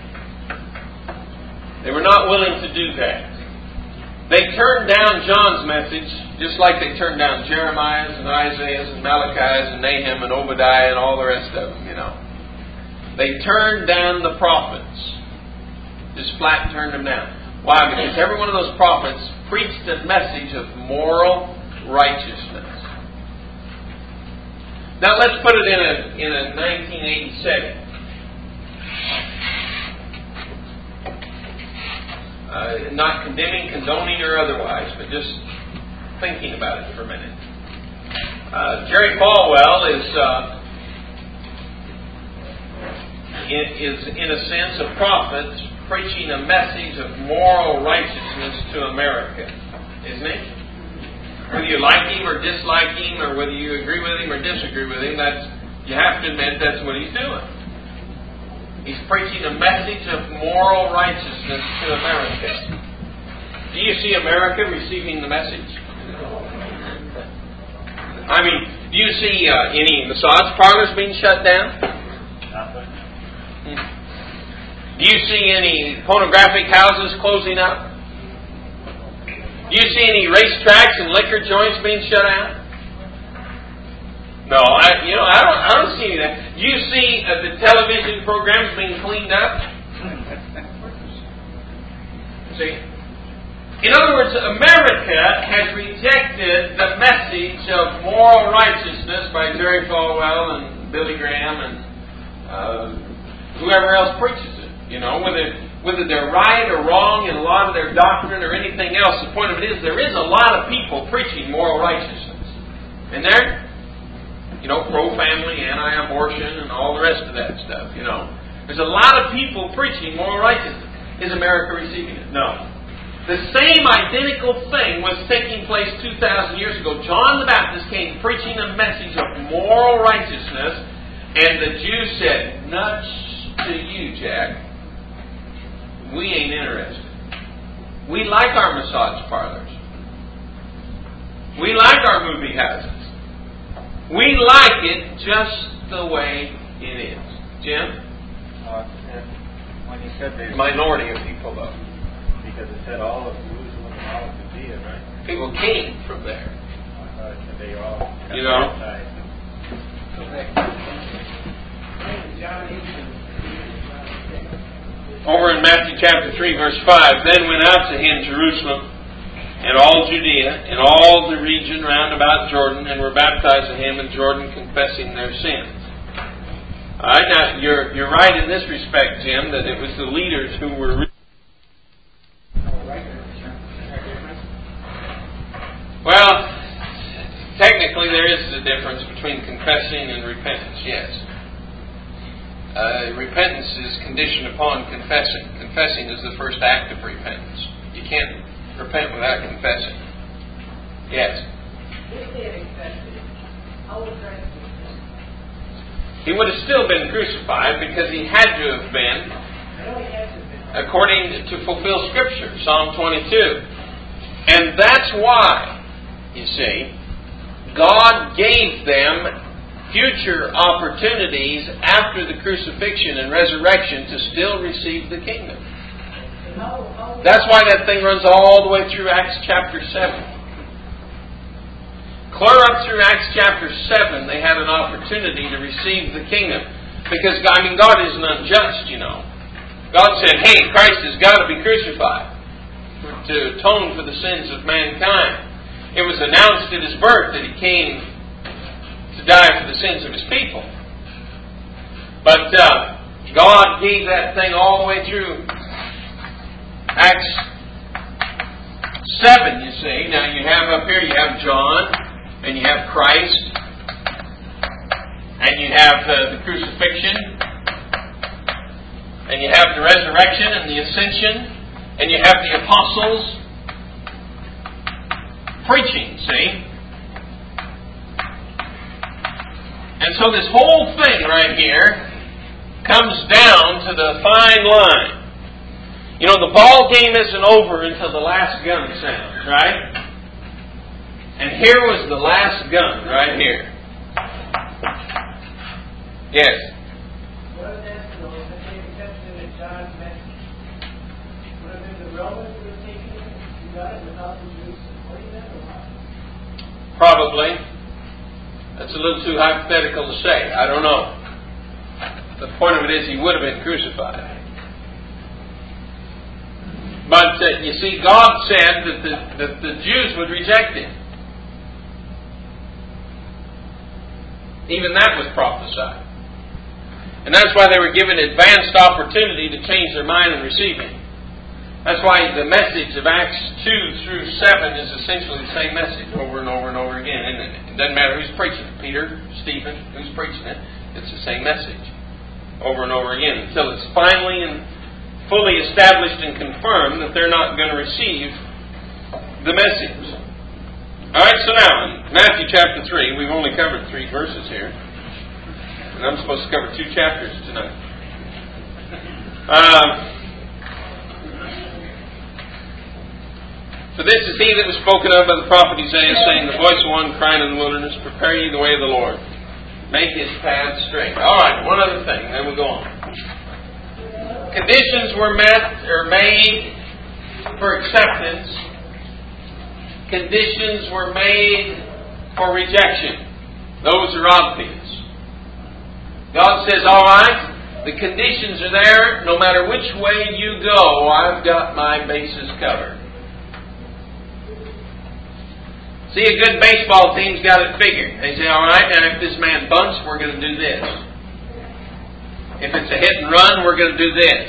They were not willing to do that. They turned down John's message, just like they turned down Jeremiah's and Isaiah's and Malachi's and Nahum and Obadiah and all the rest of them, you know. They turned down the prophets. Just flat turned them down. Why? Because every one of those prophets preached a message of moral righteousness. Now let's put it in a in a nineteen eighty setting. Uh, not condemning, condoning, or otherwise, but just thinking about it for a minute. Uh, Jerry Falwell is uh, is in a sense a prophet preaching a message of moral righteousness to America, isn't he? Whether you like him or dislike him, or whether you agree with him or disagree with him, that's you have to admit that's what he's doing. He's preaching a message of moral righteousness to America. Do you see America receiving the message? I mean, do you see uh, any massage parlors being shut down? Do you see any pornographic houses closing up? Do you see any racetracks and liquor joints being shut out? No, I, you know, I don't. I don't see any of that. Do you see uh, the television programs being cleaned up? See, In other words, America has rejected the message of moral righteousness by Jerry Falwell and Billy Graham and uh, whoever else preaches it. You know, whether whether they're right or wrong in a lot of their doctrine or anything else, the point of it is there is a lot of people preaching moral righteousness. And there, you know, pro-family, anti-abortion, and all the rest of that stuff, you know. There's a lot of people preaching moral righteousness. Is America receiving it? No. The same identical thing was taking place two thousand years ago. John the Baptist came preaching a message of moral righteousness, and the Jews said, "Nuts to you, Jack. We ain't interested. We like our massage parlors. We like our movie houses. We like it just the way it is." Jim? Uh, when you said there's Minority of people, though. because it said all of Jerusalem and all of Judea, right? People came from there. I thought it said they all got You know? baptized. Over in Matthew chapter three, verse five, "Then went out to him Jerusalem and all Judea and all the region round about Jordan, and were baptized in him in Jordan, confessing their sins." All right, now you're you're right in this respect, Jim, that it was the leaders who were. Re- well, technically there is a difference between confessing and repentance. Yes. Uh, repentance is conditioned upon confessing. Confessing is the first act of repentance. You can't repent without confessing. Yes? If they had accepted it, how would Christ have been? He would have still been crucified because he had to have been, I know he has to have been. according to fulfill Scripture, Psalm twenty-two. And that's why, you see, God gave them future opportunities after the crucifixion and resurrection to still receive the kingdom. How, how That's why that thing runs all the way through Acts chapter seven. Clear up through Acts chapter seven, they had an opportunity to receive the kingdom. Because, I mean, God isn't unjust, you know. God said, hey, Christ has got to be crucified to atone for the sins of mankind. It was announced at His birth that He came to die for the sins of His people. But uh, God gave that thing all the way through Acts seven, you see. Now you have up here, you have John, and you have Christ, and you have uh, the crucifixion, and you have the resurrection and the ascension, and you have the apostles preaching, see? And so this whole thing right here comes down to the fine line. You know, the ball game isn't over until the last gun sounds, right? And here was the last gun right here. Yes? What I was asking though, if they accepted it at John's message, would have been the Romans who would have taken it and got it without the Jews supporting them or what? Probably. That's a little too hypothetical to say. I don't know. The point of it is he would have been crucified. But uh, you see, God said that the, that the Jews would reject Him. Even that was prophesied. And that's why they were given advanced opportunity to change their mind and receive Him. That's why the message of Acts two through seven is essentially the same message over and over and over again. And it doesn't matter who's preaching it. Peter, Stephen, who's preaching it. It's the same message over and over again until it's finally and fully established and confirmed that they're not going to receive the message. Alright, so now in Matthew chapter three, we've only covered three verses here. And I'm supposed to cover two chapters tonight. Uh, For this is he that was spoken of by the prophet Isaiah, saying, the voice of one crying in the wilderness, prepare ye the way of the Lord. Make His path straight. Alright, one other thing, then we'll go on. Conditions were met or made for acceptance. Conditions were made for rejection. Those are obvious. God says, alright, the conditions are there. No matter which way you go, I've got my bases covered. See, a good baseball team's got it figured. They say, all right, now if this man bunts, we're going to do this. If it's a hit and run, we're going to do this.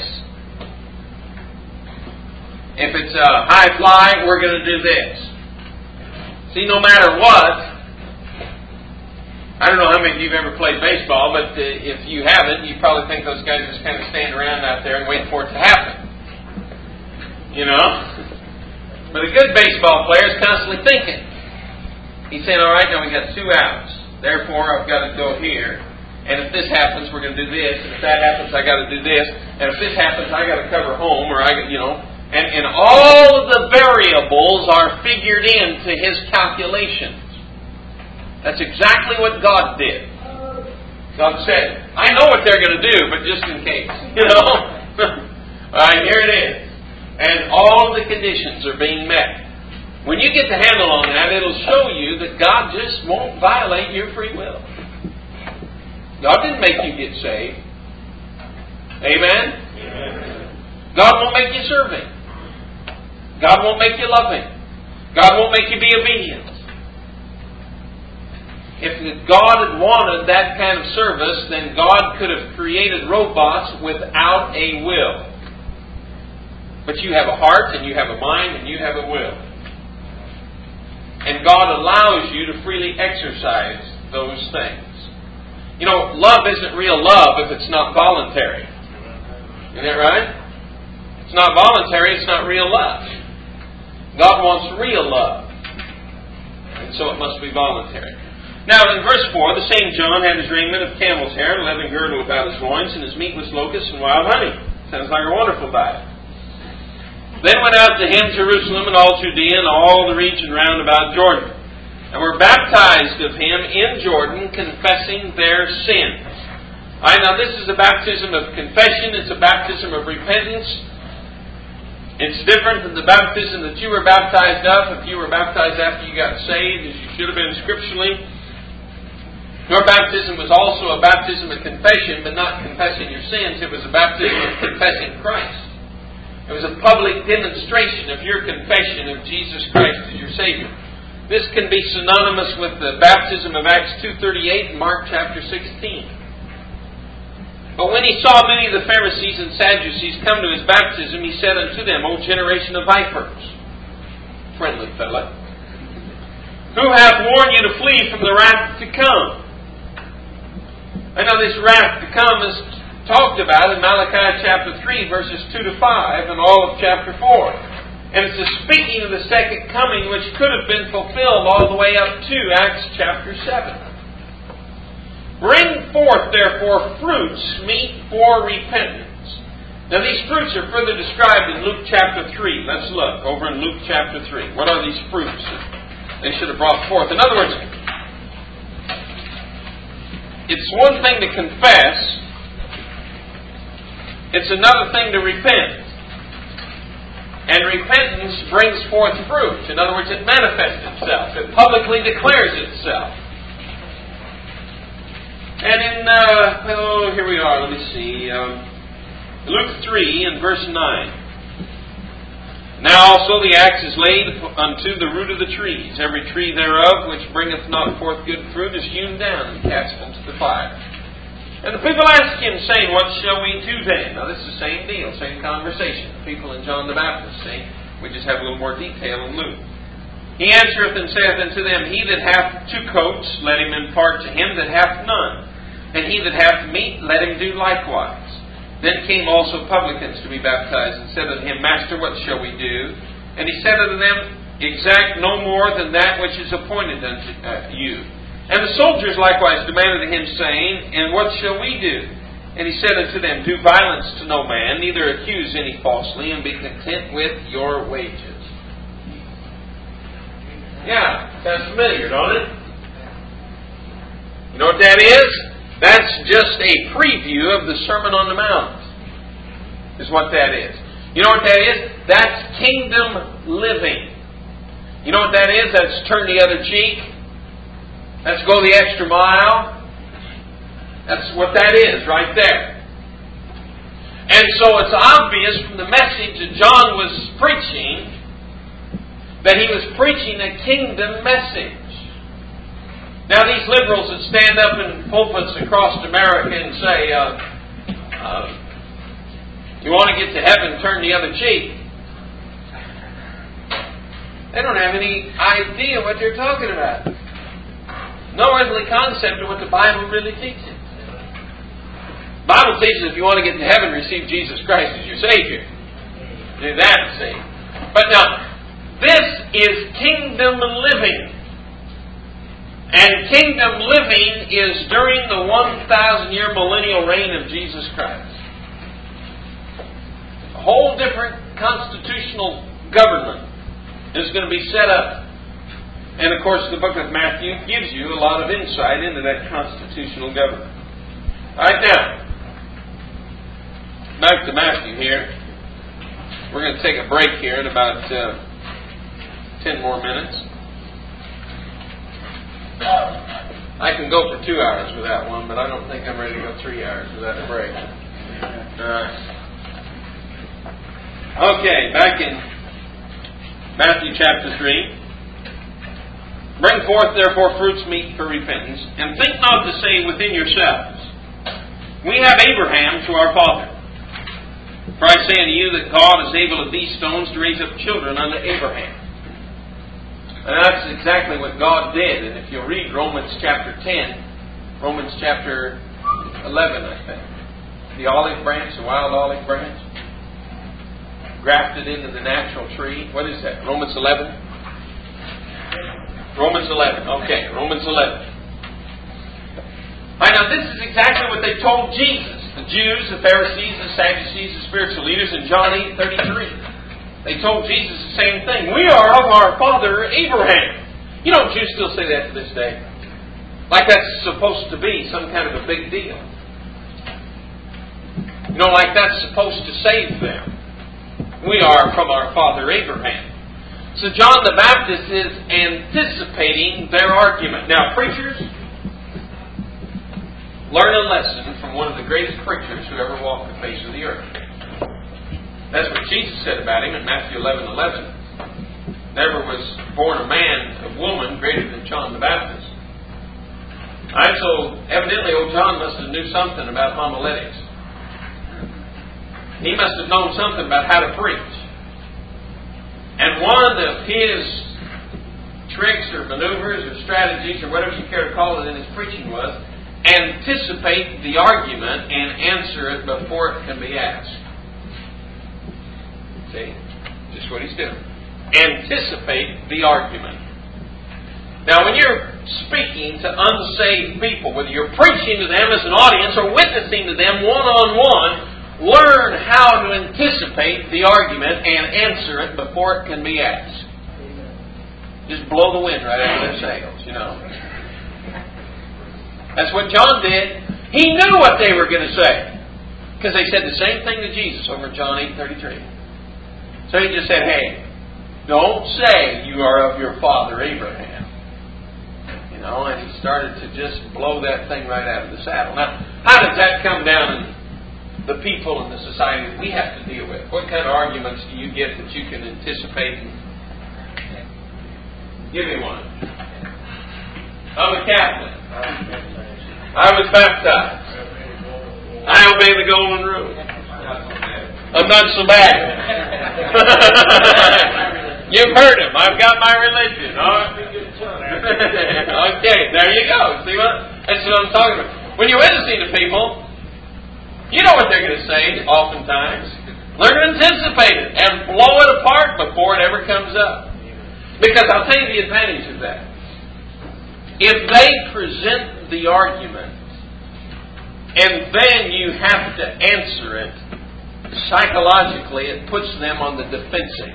If it's a high fly, we're going to do this. See, no matter what, I don't know how many of you have ever played baseball, but uh, if you haven't, you probably think those guys just kind of stand around out there and wait for it to happen. You know? But a good baseball player is constantly thinking. He's saying, all right, now we got two outs. Therefore, I've got to go here. And if this happens, we're going to do this. And if that happens, I got to do this. And if this happens, I got to cover home, or I, you know. And, and all of the variables are figured into his calculations. That's exactly what God did. God said, I know what they're going to do, but just in case. You know? All right, here it is. And all of the conditions are being met. When you get the handle on that, it'll show you that God just won't violate your free will. God didn't make you get saved. Amen? Amen. God won't make you serve Him. God won't make you love Him. God won't make you be obedient. If God had wanted that kind of service, then God could have created robots without a will. But you have a heart, and you have a mind, and you have a will. And God allows you to freely exercise those things. You know, love isn't real love if it's not voluntary. Isn't that right? If it's not voluntary, it's not real love. God wants real love. And so it must be voluntary. Now, in verse four, the same John had his raiment of camel's hair, and a leathern girdle about his loins, and his meat was locusts and wild honey. Sounds like a wonderful diet. Then went out to him Jerusalem and all Judea and all the region round about Jordan, and were baptized of him in Jordan, confessing their sins. All right, now this is a baptism of confession. It's a baptism of repentance. It's different than the baptism that you were baptized of. If you were baptized after you got saved, as you should have been scripturally, your baptism was also a baptism of confession, but not confessing your sins. It was a baptism of confessing Christ. It was a public demonstration of your confession of Jesus Christ as your Savior. This can be synonymous with the baptism of Acts two thirty-eight and Mark chapter sixteen. But when he saw many of the Pharisees and Sadducees come to his baptism, he said unto them, O generation of vipers, friendly fella, who hath warned you to flee from the wrath to come? I know this wrath to come is talked about in Malachi chapter three, verses two to five, and all of chapter four. And it's a speaking of the second coming, which could have been fulfilled all the way up to Acts chapter seven. Bring forth, therefore, fruits meet for repentance. Now these fruits are further described in Luke chapter three. Let's look over in Luke chapter three. What are these fruits that they should have brought forth? In other words, it's one thing to confess. It's another thing to repent. And repentance brings forth fruit. In other words, it manifests itself. It publicly declares itself. And in, uh, oh, here we are. Let me see. Um, Luke three and verse nine. Now also the axe is laid unto the root of the trees. Every tree thereof which bringeth not forth good fruit is hewn down and cast into the fire. And the people asked him, saying, What shall we do then? Now this is the same deal, same conversation. The people in John the Baptist, see? We just have a little more detail in Luke. He answereth and saith unto them, He that hath two coats, let him impart to him that hath none. And he that hath meat, let him do likewise. Then came also publicans to be baptized, and said unto him, Master, what shall we do? And he said unto them, Exact no more than that which is appointed unto uh, you. And the soldiers likewise demanded of him, saying, And what shall we do? And he said unto them, Do violence to no man, neither accuse any falsely, and be content with your wages. Yeah, sounds familiar, don't it? You know what that is? That's just a preview of the Sermon on the Mount, is what that is. You know what that is? That's kingdom living. You know what that is? That's turn the other cheek. That's go the extra mile. That's what that is right there. And so it's obvious from the message that John was preaching that he was preaching a kingdom message. Now, these liberals that stand up in pulpits across America and say, uh, uh, you want to get to heaven, turn the other cheek. They don't have any idea what they're talking about. No earthly concept of what the Bible really teaches. The Bible teaches if you want to get to heaven, receive Jesus Christ as your Savior. Do that, see. But now, this is kingdom living. And kingdom living is during the one thousand year millennial reign of Jesus Christ. A whole different constitutional government is going to be set up. And of course, the book of Matthew gives you a lot of insight into that constitutional government. Alright, now, back to Matthew here. We're going to take a break here in about uh, ten more minutes. I can go for two hours without one, but I don't think I'm ready to go three hours without a break. Alright. Okay, back in Matthew chapter three. Bring forth therefore fruits meet for repentance, and think not to say within yourselves, we have Abraham to our father. For I say unto you that God is able of these stones to raise up children unto Abraham. And that's exactly what God did. And if you'll read Romans chapter ten, Romans chapter eleven, I think. The olive branch, the wild olive branch, grafted into the natural tree. What is that? Romans eleven? Romans eleven. Okay, Romans eleven. Right, now this is exactly what they told Jesus. The Jews, the Pharisees, the Sadducees, the spiritual leaders in John eight thirty-three. They told Jesus the same thing. We are of our father Abraham. You know, Jews still say that to this day. Like that's supposed to be some kind of a big deal. You know, like that's supposed to save them. We are from our father Abraham. So John the Baptist is anticipating their argument. Now, preachers, learn a lesson from one of the greatest preachers who ever walked the face of the earth. That's what Jesus said about him in Matthew eleven eleven. Never was born a man of woman greater than John the Baptist. Alright, so evidently old John must have knew something about homiletics. He must have known something about how to preach. And one of his tricks or maneuvers or strategies or whatever you care to call it in his preaching was anticipate the argument and answer it before it can be asked. See? Just what he's doing. Anticipate the argument. Now, when you're speaking to unsaved people, whether you're preaching to them as an audience or witnessing to them one-on-one, learn how to anticipate the argument and answer it before it can be asked. Just blow the wind right out of their sails, you know. That's what John did. He knew what they were going to say. Because they said the same thing to Jesus over John eight thirty-three. So he just said, hey, don't say you are of your father Abraham. You know, and he started to just blow that thing right out of the saddle. Now, how does that come down in the people in the society that we have to deal with? What kind of arguments do you get that you can anticipate? Give me one. I'm a Catholic. I was baptized. I obey the golden rule. I'm not so bad. You've heard him. I've got my religion. Okay, there you go. See what? That's what I'm talking about. When you're witnessing to people, you know what they're going to say oftentimes. Learn to anticipate it and blow it apart before it ever comes up. Because I'll tell you the advantage of that. If they present the argument and then you have to answer it, psychologically it puts them on the defensive.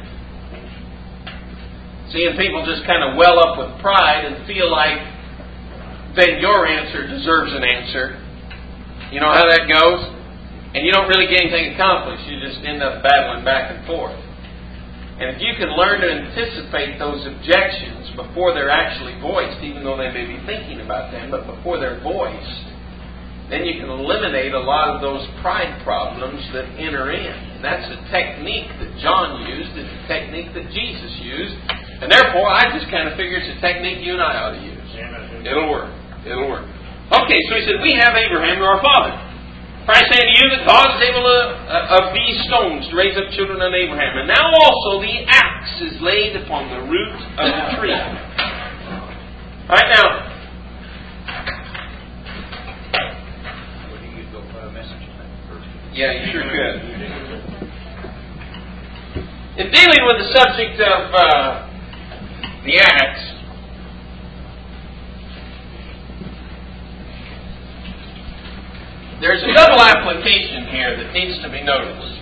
Seeing people just kind of well up with pride and feel like then your answer deserves an answer. You know how that goes? And you don't really get anything accomplished. You just end up battling back and forth. And if you can learn to anticipate those objections before they're actually voiced, even though they may be thinking about them, but before they're voiced, then you can eliminate a lot of those pride problems that enter in. And that's a technique that John used. It's a technique that Jesus used. And therefore, I just kind of figure it's a technique you and I ought to use. It'll work. It'll work. Okay, so he said, we have Abraham, our father. For I say to you that God is able to, uh, of these stones to raise up children unto Abraham. And now also the axe is laid upon the root of the tree. Right now. Yeah, you sure could. In dealing with the subject of uh, the axe, there's a double application here that needs to be noticed.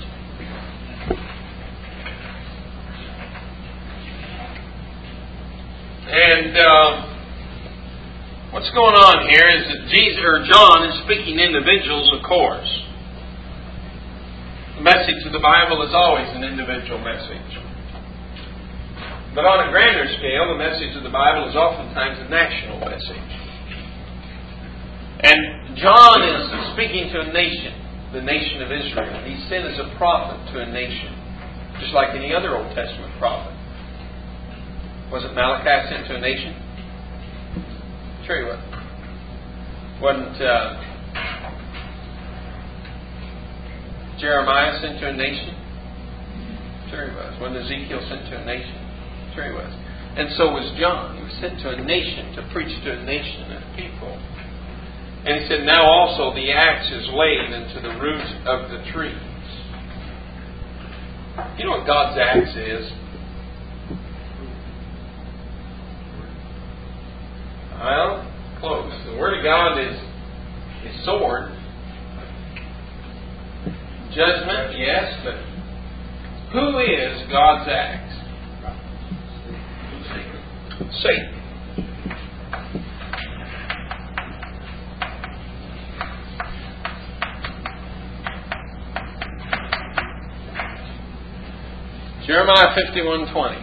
And uh, what's going on here is that Jesus or John is speaking individuals, of course. The message of the Bible is always an individual message. But on a grander scale, the message of the Bible is oftentimes a national message. And John is speaking to a nation, the nation of Israel. He's sent as a prophet to a nation, just like any other Old Testament prophet. Wasn't Malachi sent to a nation? Sure he was. Wasn't uh, Jeremiah sent to a nation? Sure he was. Wasn't Ezekiel sent to a nation? Sure he was. And so was John. He was sent to a nation to preach to a nation of people. And he said, now also the axe is laid into the root of the trees. You know what God's axe is? Well, close. The Word of God is His sword. Judgment, yes, but who is God's axe? Satan. Jeremiah fifty-one twenty.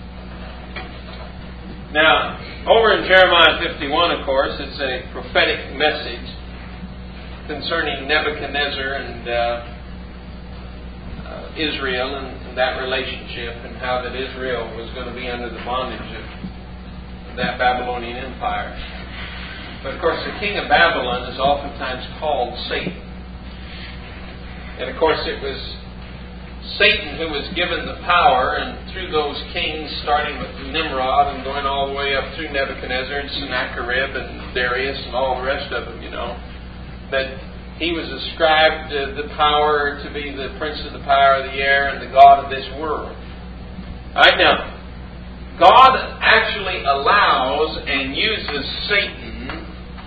Now, over in Jeremiah fifty-one, of course, it's a prophetic message concerning Nebuchadnezzar and uh, uh, Israel and, and that relationship, and how that Israel was going to be under the bondage of that Babylonian Empire. But of course, the king of Babylon is oftentimes called Satan. And of course, it was Satan who was given the power, and through those kings, starting with Nimrod and going all the way up through Nebuchadnezzar and Sennacherib and Darius and all the rest of them, you know, that he was ascribed uh, the power to be the prince of the power of the air and the god of this world. Right now, God actually allows and uses Satan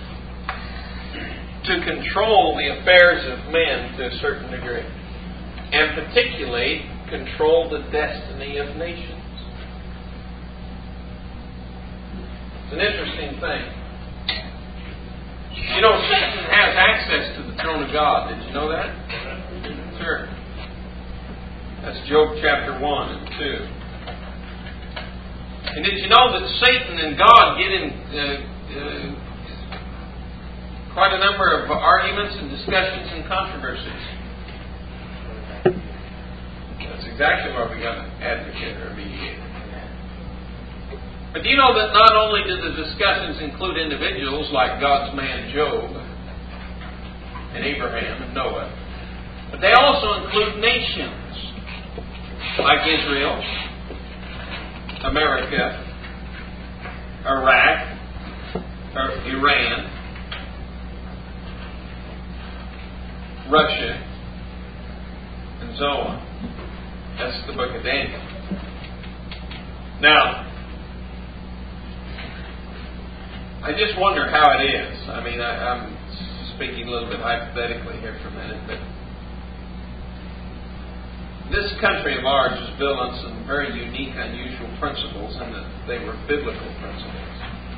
to control the affairs of men to a certain degree, and particularly control the destiny of nations. It's an interesting thing. You know, Satan has access to the throne of God. Did you know that? Sure. That's Job chapter one and two. And did you know that Satan and God get in uh, uh, quite a number of arguments and discussions and controversies? That's exactly why we got an advocate or a mediator. But do you know that not only do the discussions include individuals like God's man Job and Abraham and Noah, but they also include nations like Israel, America, Iraq, or Iran, Russia, and so on. That's the book of Daniel. Now, I just wonder how it is. I mean, I, I'm speaking a little bit hypothetically here for a minute, but this country of ours was built on some very unique, unusual principles, and that they were biblical principles.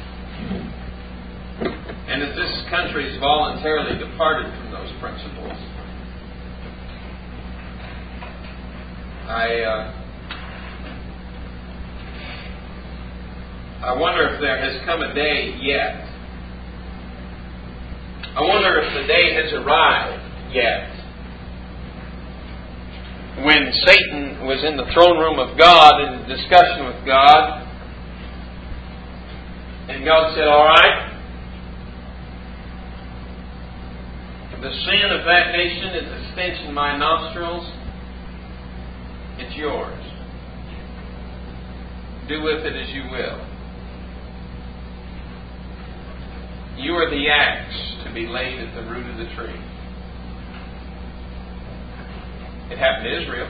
And that this country has voluntarily departed from those principles. I uh, I wonder if there has come a day yet. I wonder if the day has arrived yet when Satan was in the throne room of God in discussion with God, And God said, all right, if the sin of that nation is a stench in my nostrils, it's yours. Do with it as you will. You are the axe to be laid at the root of the tree. It happened to Israel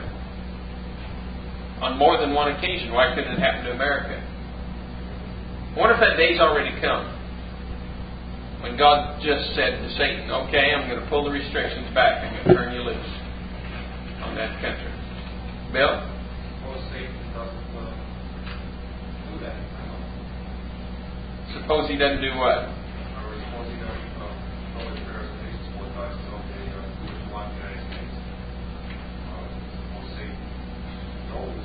on more than one occasion. Why couldn't it happen to America? I wonder if that day's already come when God just said to Satan, okay, I'm going to pull the restrictions back. I'm going to turn you loose on that country. Bill? Well, Satan doesn't uh, do that. Suppose he doesn't do what? Or suppose he doesn't uh, go to various places for us to okay, uh, do what you want in the United States. Uh, well, Satan knows.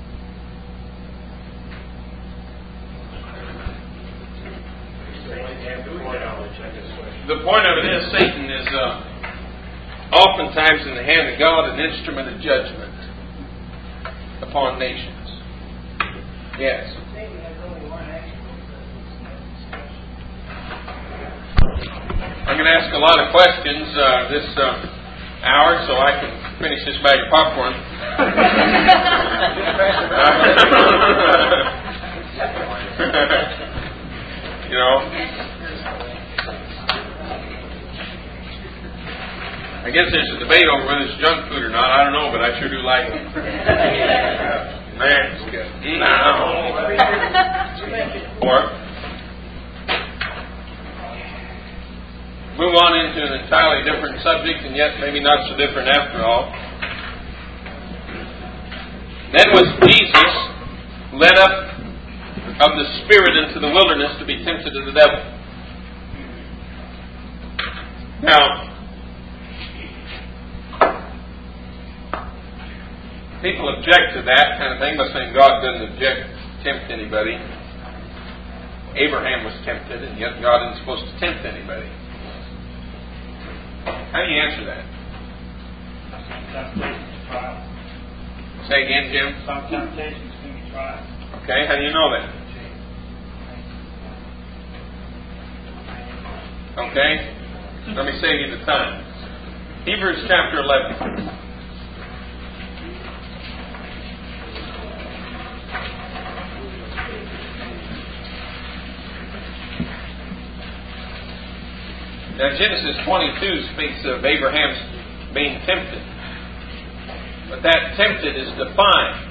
The point of it is, Satan is uh, oftentimes in the hand of God an instrument of judgment upon nations. Yes. I'm going to ask a lot of questions uh, this uh, hour so I can finish this bag of popcorn. You know. I guess there's a debate over whether it's junk food or not. I don't know, but I sure do like it. Man, it's good. No. Or move on into an entirely different subject, and yet maybe not so different after all. Then was Jesus led up of the Spirit into the wilderness to be tempted of the devil. Now, people object to that kind of thing by saying God doesn't object to tempt anybody. Abraham was tempted, and yet God isn't supposed to tempt anybody. How do you answer that? Some temptations trial. Say again, Jim? Some temptations can be tried. Okay, how do you know that? Okay, let me save you the time. Hebrews chapter eleven. Now Genesis twenty-two speaks of Abraham's being tempted. But that tempted is defined.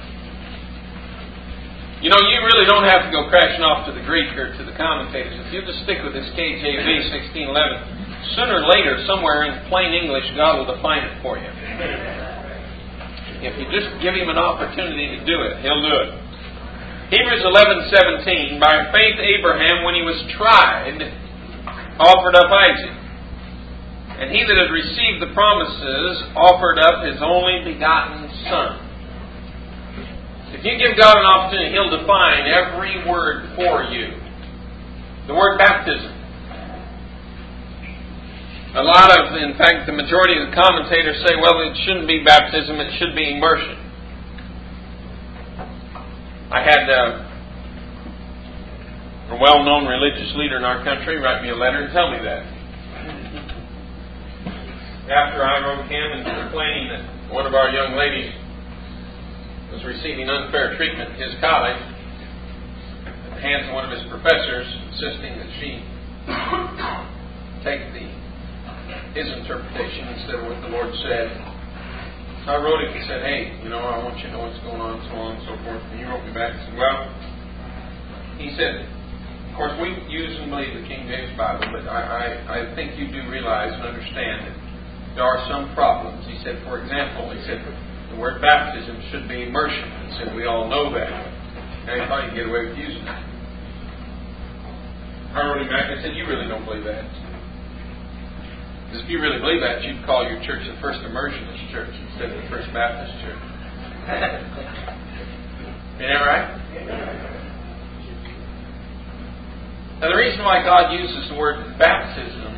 You know, you really don't have to go crashing off to the Greek or to the commentators. If you just stick with this K J V sixteen eleven, sooner or later, somewhere in plain English, God will define it for you. If you just give Him an opportunity to do it, He'll do it. Hebrews eleven seventeen, by faith Abraham, when he was tried, offered up Isaac. And he that had received the promises offered up his only begotten Son. If you give God an opportunity, He'll define every word for you. The word baptism. A lot of, in fact, the majority of the commentators say, well, it shouldn't be baptism, it should be immersion. I had uh, a well-known religious leader in our country write me a letter and tell me that. After I wrote him and complaining that one of our young ladies was receiving unfair treatment at his college at the hands of one of his professors, insisting that she take the his interpretation instead of what the Lord said. So I wrote him and said, hey, you know, I want you to know what's going on, so on and so forth. And he wrote me back and said, well, he said, of course, we use and believe the King James Bible, but I, I, I think you do realize and understand that there are some problems. He said, for example, he said, the word baptism should be immersion. He said, we all know that. And he thought he'd get away with using that. I wrote him back and I said, you really don't believe that. Because if you really believe that, you'd call your church the First Immersionist Church instead of the First Baptist Church. Isn't that right? Now, the reason why God uses the word baptism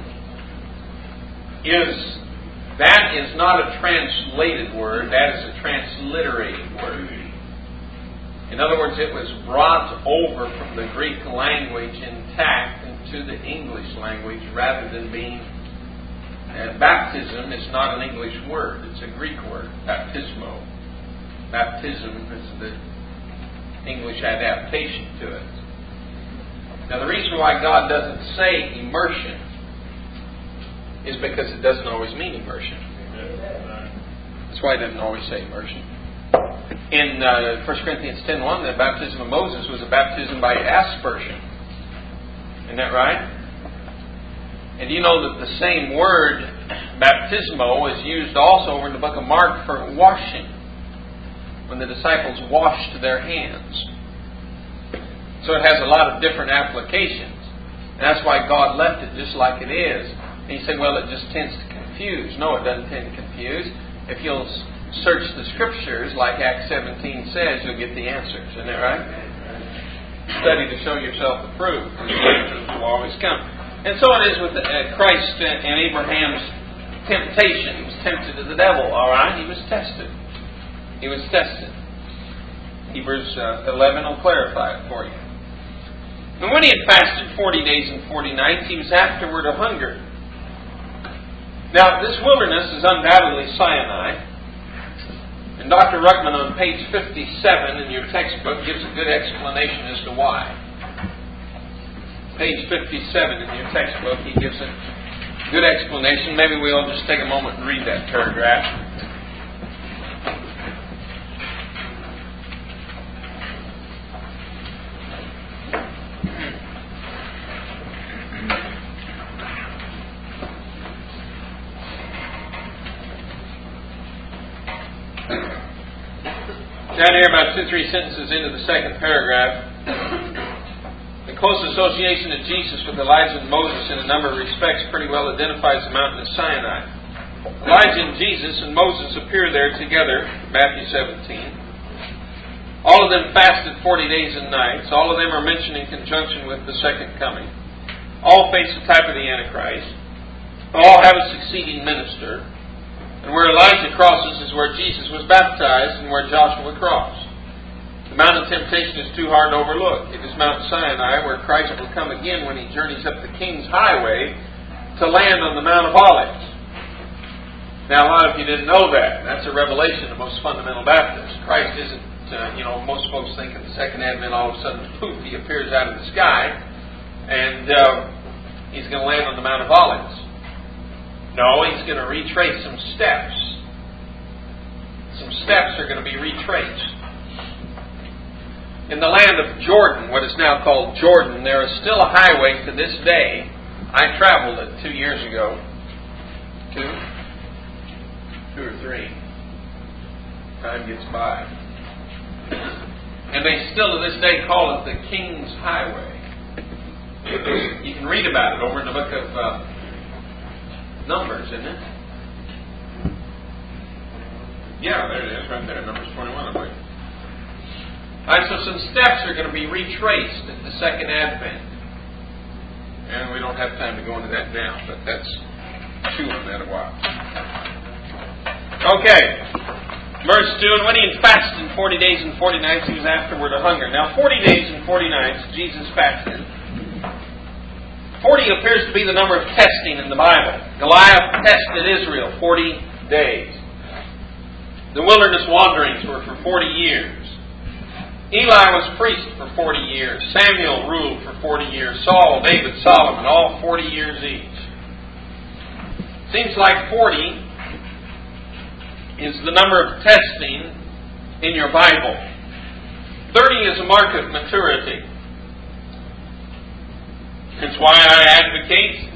is that is not a translated word, that is a transliterated word. In other words, it was brought over from the Greek language intact into the English language rather than being... Uh, baptism is not an English word. It's a Greek word, baptismo. Baptism is the English adaptation to it. Now, the reason why God doesn't say immersion is because it doesn't always mean immersion. That's why it doesn't always say immersion. In uh, First Corinthians ten one, the baptism of Moses was a baptism by aspersion. Isn't that right? And do you know that the same word, baptismo, is used also over in the book of Mark for washing, when the disciples washed their hands. So it has a lot of different applications. And that's why God left it just like it is. And you say, well, it just tends to confuse. No, it doesn't tend to confuse. If you'll search the Scriptures, like Acts seventeen says, you'll get the answers. Isn't that right? Study to show yourself approved. The answers will always come. And so it is with uh, Christ and Abraham's temptation. He was tempted of the devil, all right? He was tested. He was tested. Hebrews uh, eleven will clarify it for you. And when he had fasted forty days and forty nights, he was afterward a hungered. Now, this wilderness is undoubtedly Sinai. And Doctor Ruckman on page fifty-seven in your textbook gives a good explanation as to why. Page fifty-seven in your textbook, he gives a good explanation. Maybe we'll just take a moment and read that paragraph. Down here, about two, three sentences into the second paragraph, the close association of Jesus with Elijah and Moses in a number of respects pretty well identifies the mountain of Sinai. Elijah and Jesus and Moses appear there together, Matthew seventeen. All of them fasted forty days and nights. All of them are mentioned in conjunction with the second coming. All face the type of the Antichrist. All have a succeeding minister. And where Elijah crosses is where Jesus was baptized and where Joshua crossed. The Mount of Temptation is too hard to overlook. It is Mount Sinai where Christ will come again when He journeys up the King's Highway to land on the Mount of Olives. Now, a lot of you didn't know that. That's a revelation of most fundamental Baptists. Christ isn't, uh, you know, most folks think of the Second Advent, all of a sudden, poof, He appears out of the sky and uh, He's going to land on the Mount of Olives. No, He's going to retrace some steps. Some steps are going to be retraced. In the land of Jordan, what is now called Jordan, there is still a highway to this day. I traveled it two years ago. Two? Two or three. Time gets by. And they still to this day call it the King's Highway. You can read about it over in the book of uh, Numbers, isn't it? Yeah, there it is, right there, Numbers twenty-one, I believe. Alright, so some steps are going to be retraced at the second Advent. And we don't have time to go into that now, but that's chewing on that a while. Okay. Verse two, and when he had fasted forty days and forty nights, he was afterward a hunger. Now, forty days and forty nights, Jesus fasted. forty appears to be the number of testing in the Bible. Goliath tested Israel forty days. The wilderness wanderings were for forty years. Eli was priest for forty years. Samuel ruled for forty years. Saul, David, Solomon, all forty years each. Seems like forty is the number of testing in your Bible. thirty is a mark of maturity. That's why I advocate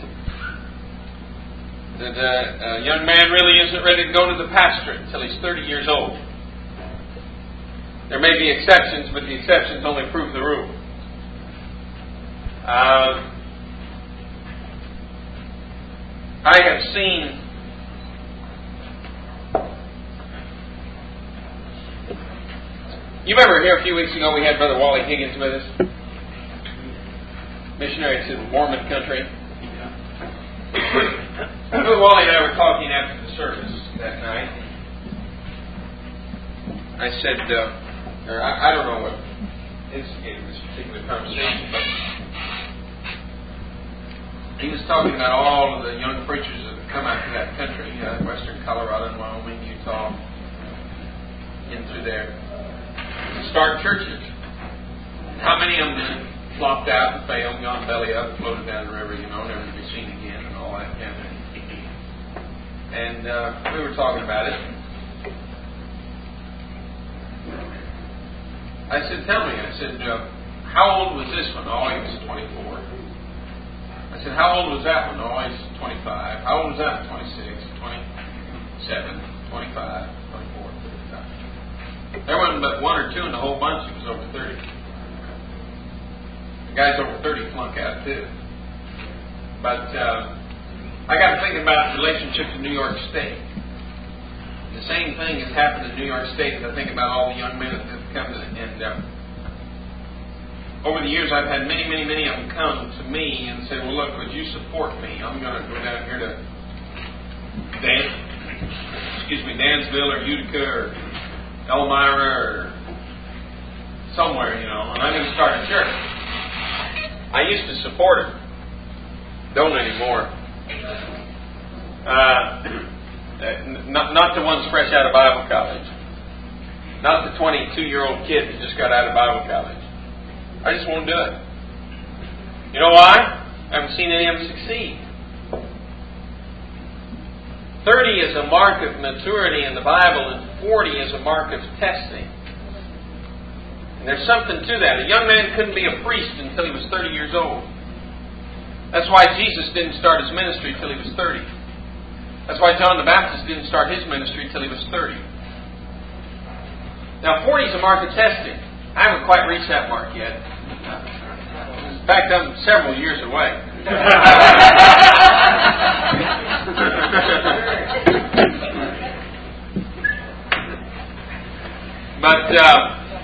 that a, a young man really isn't ready to go to the pastorate until he's thirty years old. There may be exceptions, but the exceptions only prove the rule. Uh, I have seen you remember here a few weeks ago we had Brother Wally Higgins with us? Missionary to the Mormon country. Brother Wally and I were talking after the service that night. I said, uh, or I, I don't know what instigated this particular conversation, but he was talking about all of the young preachers that have come out to that country, uh, western Colorado and Wyoming, Utah, in through there, to start churches. How many of them flopped out and failed, gone belly up, floated down the river, you know, never to be seen again, and all that kind of thing. And uh, we were talking about it. I said, tell me, I said, uh, how old was this one? Oh, he was twenty-four. I said, how old was that one? Oh, he's twenty-five. How old was that one? twenty-six, twenty-seven, twenty-five, twenty-four, thirty-five. There wasn't but one or two in the whole bunch that was over thirty. The guys over thirty flunk out too. But uh, I got to thinking about the relationship to New York State. The same thing has happened in New York State as I think about all the young men that have come to it. And uh, over the years, I've had many, many, many of them come to me and say, well, look, would you support me? I'm going to go down here to Dan, excuse me, Dansville or Utica or Elmira or somewhere, you know, and I'm going to start a church. I used to support them. Don't anymore. Uh, not, not the ones fresh out of Bible college. Not the twenty-two-year-old kid that just got out of Bible college. I just won't do it. You know why? I haven't seen any of them succeed. thirty is a mark of maturity in the Bible, and forty is a mark of testing. And there's something to that. A young man couldn't be a priest until he was thirty years old. That's why Jesus didn't start his ministry until he was thirty. That's why John the Baptist didn't start his ministry until he was thirty. Now, forty is a mark of testing. I haven't quite reached that mark yet. In fact, I'm several years away. But uh,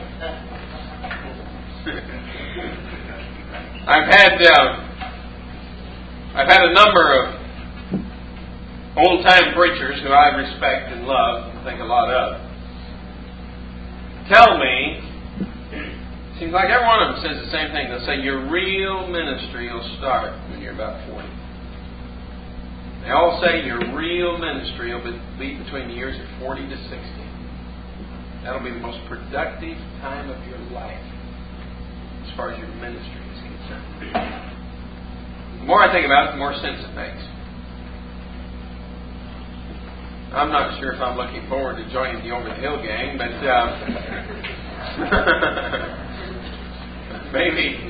I've had uh, I've had a number of old-time preachers who I respect and love and think a lot of tell me, seems like every one of them says the same thing. They'll say your real ministry will start when you're about forty. They all say your real ministry will be between the years of forty to sixty. That'll be the most productive time of your life as far as your ministry is concerned. The more I think about it, the more sense it makes. I'm not sure if I'm looking forward to joining the Over the Hill gang, but uh, maybe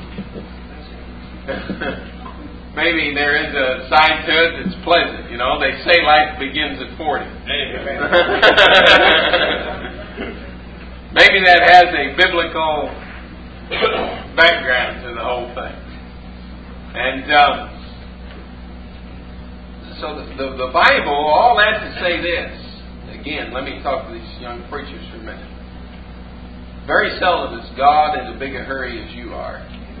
maybe there is a side to it that's pleasant. You know, they say life begins at forty. Maybe that has a biblical background to the whole thing. And um, so the, the, the Bible, all that to say this. Again, let me talk to these young preachers for a minute. Very seldom is God in as big a hurry as you are.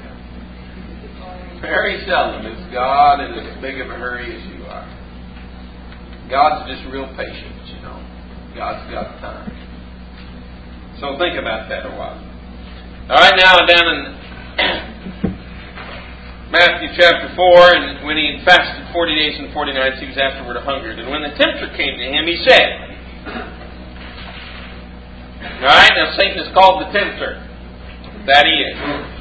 Very seldom is God in as big of a hurry as you are. God's just real patient, you know. God's got time. So think about that a while. All right, now down in Matthew chapter four, and when he had fasted forty days and forty nights, he was afterward hungered. And when the tempter came to him, he said, all right, now Satan is called the tempter. That he is.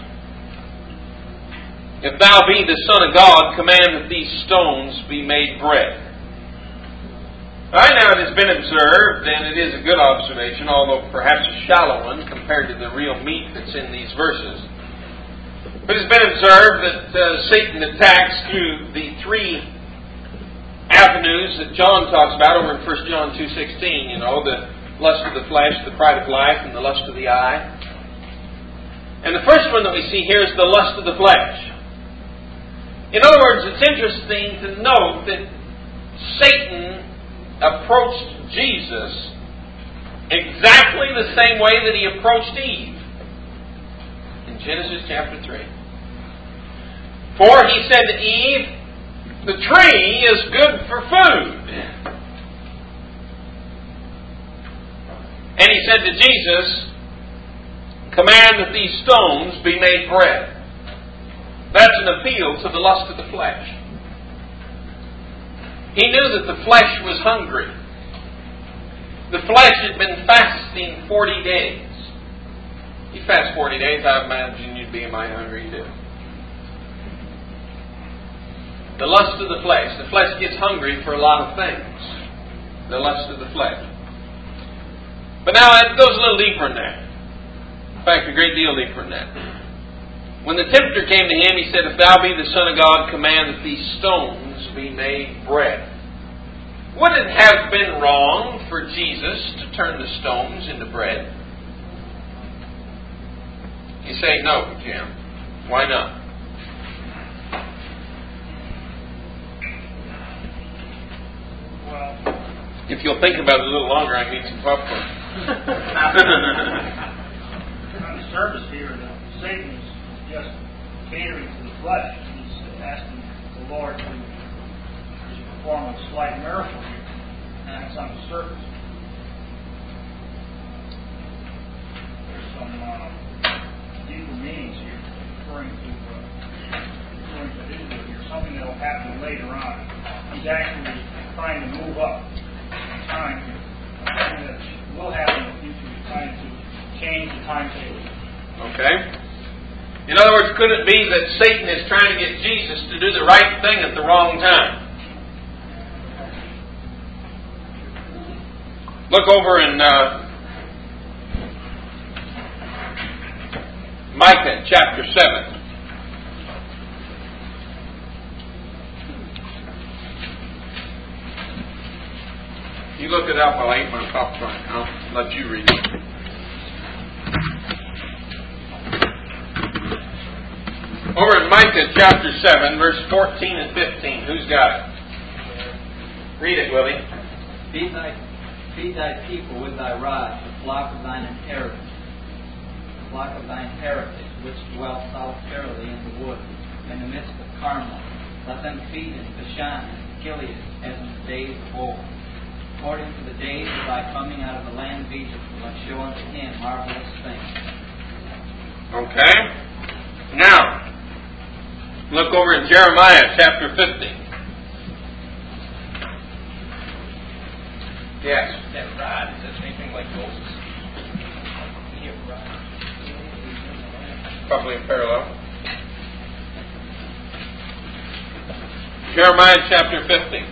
If thou be the Son of God, command that these stones be made bread. All right, now it has been observed, and it is a good observation, although perhaps a shallow one compared to the real meat that's in these verses. But it's been observed that uh, Satan attacks through the three avenues that John talks about over in First John two sixteen. You know, the lust of the flesh, the pride of life, and the lust of the eye. And the first one that we see here is the lust of the flesh. In other words, it's interesting to note that Satan approached Jesus exactly the same way that he approached Eve in Genesis chapter three. For he said to Eve, the tree is good for food. And he said to Jesus, command that these stones be made bread. That's an appeal to the lust of the flesh. He knew that the flesh was hungry. The flesh had been fasting forty days. You fast forty days, I imagine you'd be mighty hungry too. The lust of the flesh. The flesh gets hungry for a lot of things. The lust of the flesh. But now it goes a little deeper than that. In fact, a great deal deeper than that. When the tempter came to him, he said, "If thou be the Son of God, command that these stones be made bread." Would it have been wrong for Jesus to turn the stones into bread? You say no, Jim. Why not? Well, if you'll think about it a little longer, I need some popcorn. On the surface here, Satan is just catering to the flesh. He's asking the Lord to perform a slight miracle here. And that's on the surface. There's some uh, deeper meanings here, referring to, uh, referring to Israel here, something that will happen later on. He's actually trying to move up in time here. Something that will happen in the future. He's trying to change the timetable. Okay. In other words, could it be that Satan is trying to get Jesus to do the right thing at the wrong time? Look over in uh, Micah chapter seven. You look it up while I eat my popcorn. I'll let you read it. Over in Micah chapter seven, verse fourteen and fifteen. Who's got it? Read it, Willie. Feed thy, feed thy people with thy rod, the flock of thine inheritance, the flock of thine heritage, which dwell solitarily in the wood, in the midst of Carmel. Let them feed in Bashan and Gilead, as in the days of old. According to the days of thy coming out of the land of Egypt, will I show unto him marvelous things. Okay. Now, look over in Jeremiah chapter fifty. Yes. That rod, is that anything like Moses? Probably a parallel. Jeremiah chapter fifty.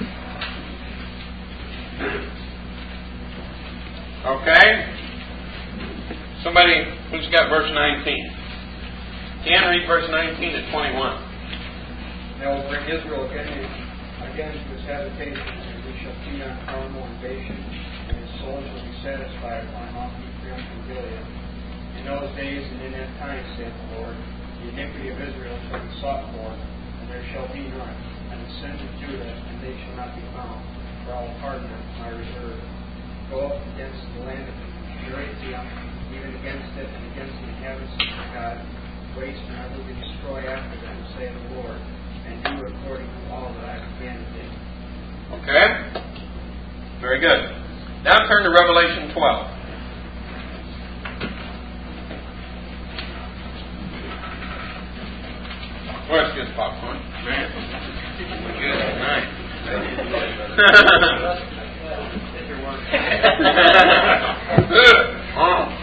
Okay. Somebody who's got verse nineteen. Can read verse nineteen to twenty-one. They will bring Israel again, again to his habitation, and we shall feed on Carmel and Bashan, and his souls will be satisfied upon Mount Ephraim and Gilead. In those days and in that time, saith the Lord, the iniquity of Israel shall be sought for, and there shall be none, and the sins of Judah, and they shall not be found, for I will pardon them my reserve. Go up against the land of Eurasia, even against it, and against the inhabitants of God, waste and utterly destroy after them, saith the Lord, and do according to all that I have commanded thee. Okay? Very good. Now turn to Revelation twelve. Where's good popcorn? Man. Good night. Oh.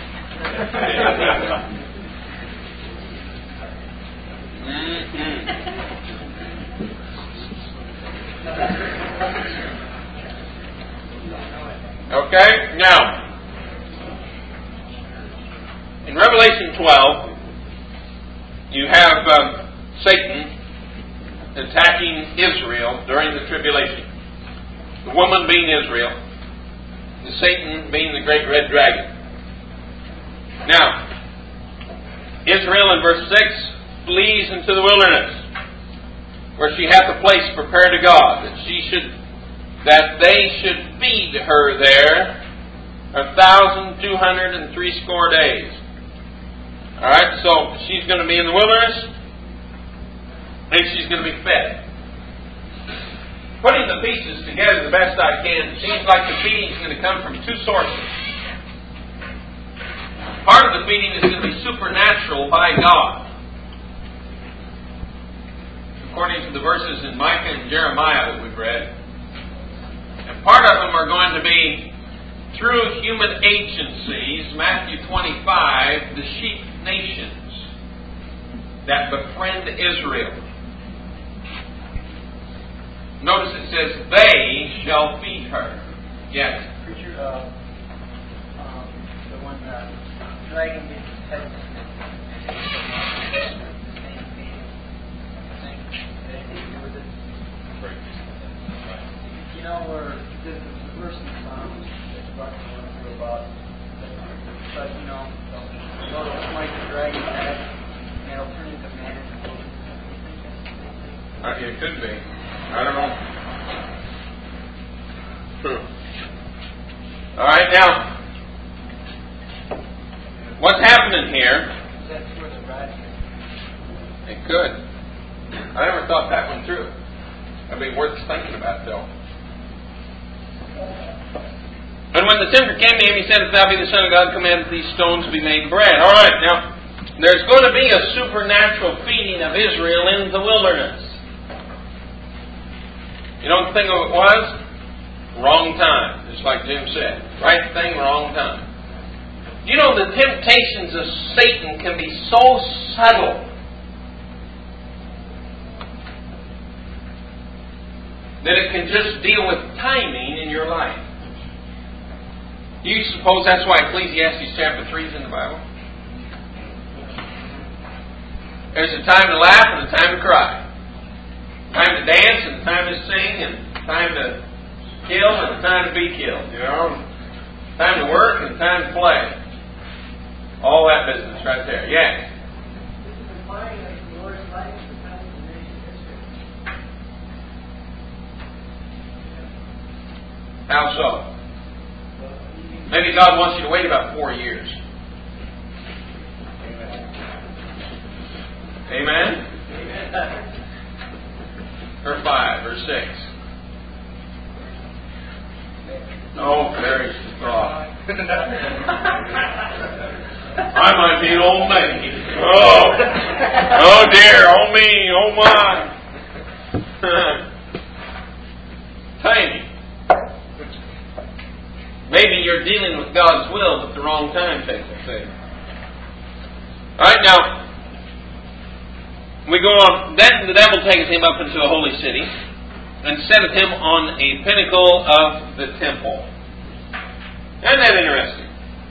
Mm-hmm. Okay, now, in Revelation twelve, you have um, Satan attacking Israel during the tribulation. The woman being Israel, the Satan being the great red dragon. Now, Israel in verse six flees into the wilderness, where she hath a place prepared to God, that she should, that they should feed her there a thousand two hundred and threescore days. All right, so she's going to be in the wilderness, and she's going to be fed. Putting the pieces together the best I can, it seems like the feeding is going to come from two sources. part of the feeding is going to be supernatural by God. According to the verses in Micah and Jeremiah that we've read. And part of them are going to be through human agencies, Matthew twenty-five, the sheep nations that befriend Israel. Notice it says, they shall feed her. Yes? Preacher, uh, um, the one uh, dragon gets his head the same feeding, same anything to do with it. You know where there's a verse in Psalms that Buck went through about, but you know, the Lord will smite the dragon's head and it'll turn into man and food. Uh, it could be. I don't know. Hmm. All right, now, what's happening here? That's where the rat is. It could. I never thought that one through. That'd be worth thinking about, though. And when the tempter came to him, he said, if thou be the Son of God, command that these stones be made bread. All right, now, there's going to be a supernatural feeding of Israel in the wilderness. You know what the thing of it was? Wrong time, just like Jim said. Right thing, wrong time. You know, the temptations of Satan can be so subtle that it can just deal with timing in your life. Do you suppose that's why Ecclesiastes chapter three is in the Bible? There's a time to laugh and a time to cry. Time to dance and time to sing and time to kill and time to be killed. You know, time to work and time to play. All that business right there. Yes. This is implying that the Lord is lighting the time of the nation history. How so? Maybe God wants you to wait about four years. Amen? Amen. Or five, or six. Oh, very strong. I might be an old lady. Oh, oh dear, oh me, oh my. Timing. Maybe you're dealing with God's will, but the wrong time takes place. All right, now. We go on. Then the devil taketh him up into a holy city, and setteth him on a pinnacle of the temple. Isn't that interesting?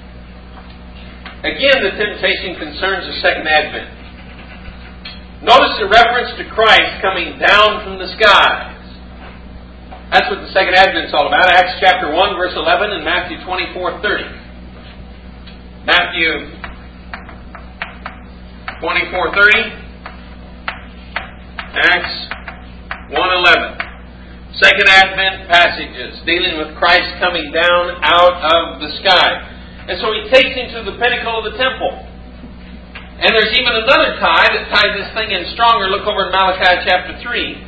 Again, the temptation concerns the second advent. Notice the reference to Christ coming down from the skies. That's what the second advent is all about. Acts chapter one, verse eleven, and Matthew twenty-four, thirty. Matthew twenty-four, thirty. Acts one eleven. Second Advent passages dealing with Christ coming down out of the sky. And so He takes him to the pinnacle of the temple. And there's even another tie that ties this thing in stronger. Look over in Malachi chapter three.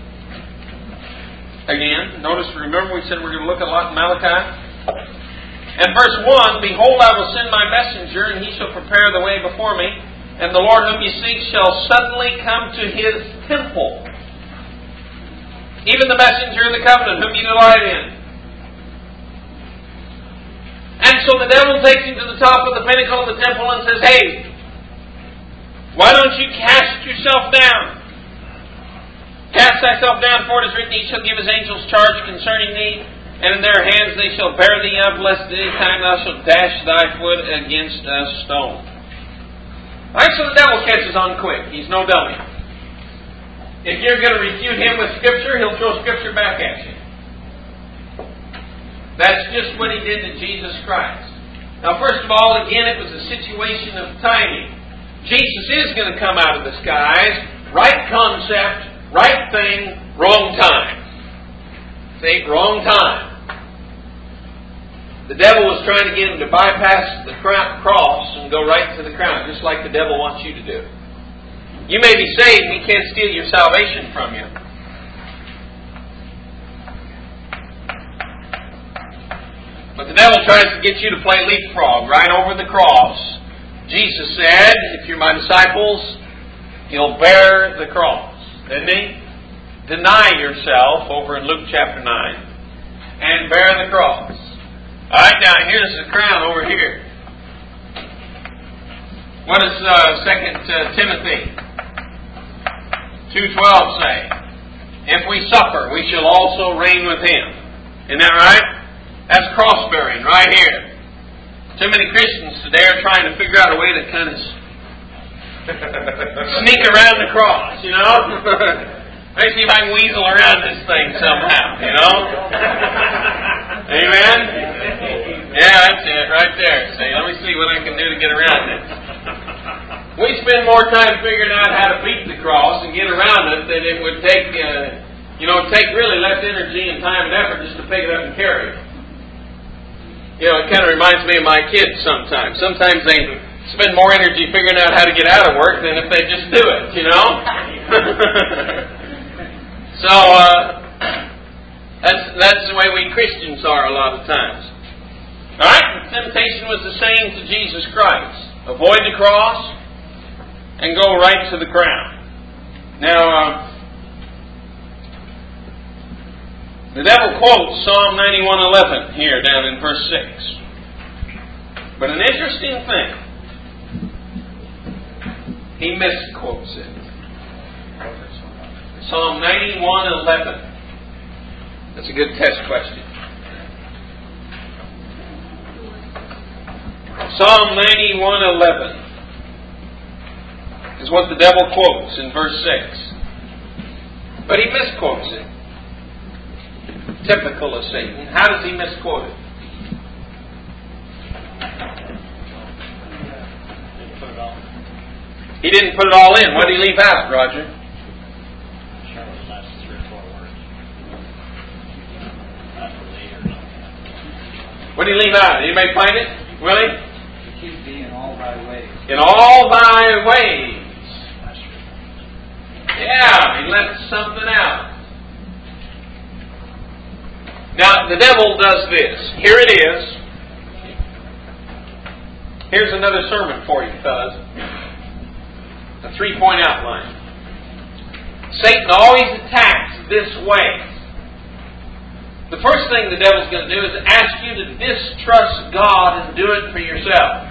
Again, notice, remember we said we're going to look a lot in Malachi? And verse one, behold, I will send my messenger, and he shall prepare the way before me. And the Lord whom you seek shall suddenly come to His temple. Even the messenger of the covenant whom you delight in. And so the devil takes him to the top of the pinnacle of the temple and says, hey, why don't you cast yourself down? Cast thyself down, for it is written, He shall give His angels charge concerning thee, and in their hands they shall bear thee up, lest at any time thou shalt dash thy foot against a stone. Alright, so the devil catches on quick. He's no dummy. If you're going to refute him with Scripture, he'll throw Scripture back at you. That's just what he did to Jesus Christ. Now, first of all, again, it was a situation of timing. Jesus is going to come out of the skies. Right concept, right thing, wrong time. See, wrong time. The devil was trying to get him to bypass the cross and go right to the crown, just like the devil wants you to do. You may be saved, and he can't steal your salvation from you. But the devil tries to get you to play leapfrog right over the cross Jesus said, if you're my disciples, you'll bear the cross. Didn't He? Deny yourself, over in Luke chapter nine, and bear the cross. Alright, now here's the crown over here. What does uh, Second Timothy two twelve say? If we suffer, we shall also reign with Him. Isn't that right? That's cross-bearing right here. Too many Christians today are trying to figure out a way to kind of sneak around the cross, you know? Let me see if I can weasel around this thing somehow, you know? Amen? Yeah, that's it, right there. See, let me see what I can do to get around this. We spend more time figuring out how to beat the cross and get around it than it would take, uh, you know, take really less energy and time and effort just to pick it up and carry it. You know, it kind of reminds me of my kids sometimes. Sometimes they spend more energy figuring out how to get out of work than if they just do it, you know? so, uh, that's, that's the way we Christians are a lot of times. Alright, the temptation was the same to Jesus Christ. Avoid the cross and go right to the crown. Now, uh, the devil quotes Psalm ninety-one eleven here down in verse six. But an interesting thing, he misquotes it. Psalm ninety-one eleven. That's a good test question. Psalm ninety-one eleven is what the devil quotes in verse six. But he misquotes it. Typical of Satan. How does he misquote it? He didn't put it all in. What did he leave out, Roger? What did he leave out? Anybody find it? Willie? Keep thee in all thy ways. In all thy ways. Yeah, he left something out. Now, the devil does this. Here it is. Here's another sermon for you, fellas. A three-point outline. Satan always attacks this way. The first thing the devil's going to do is ask you to distrust God and do it for yourself.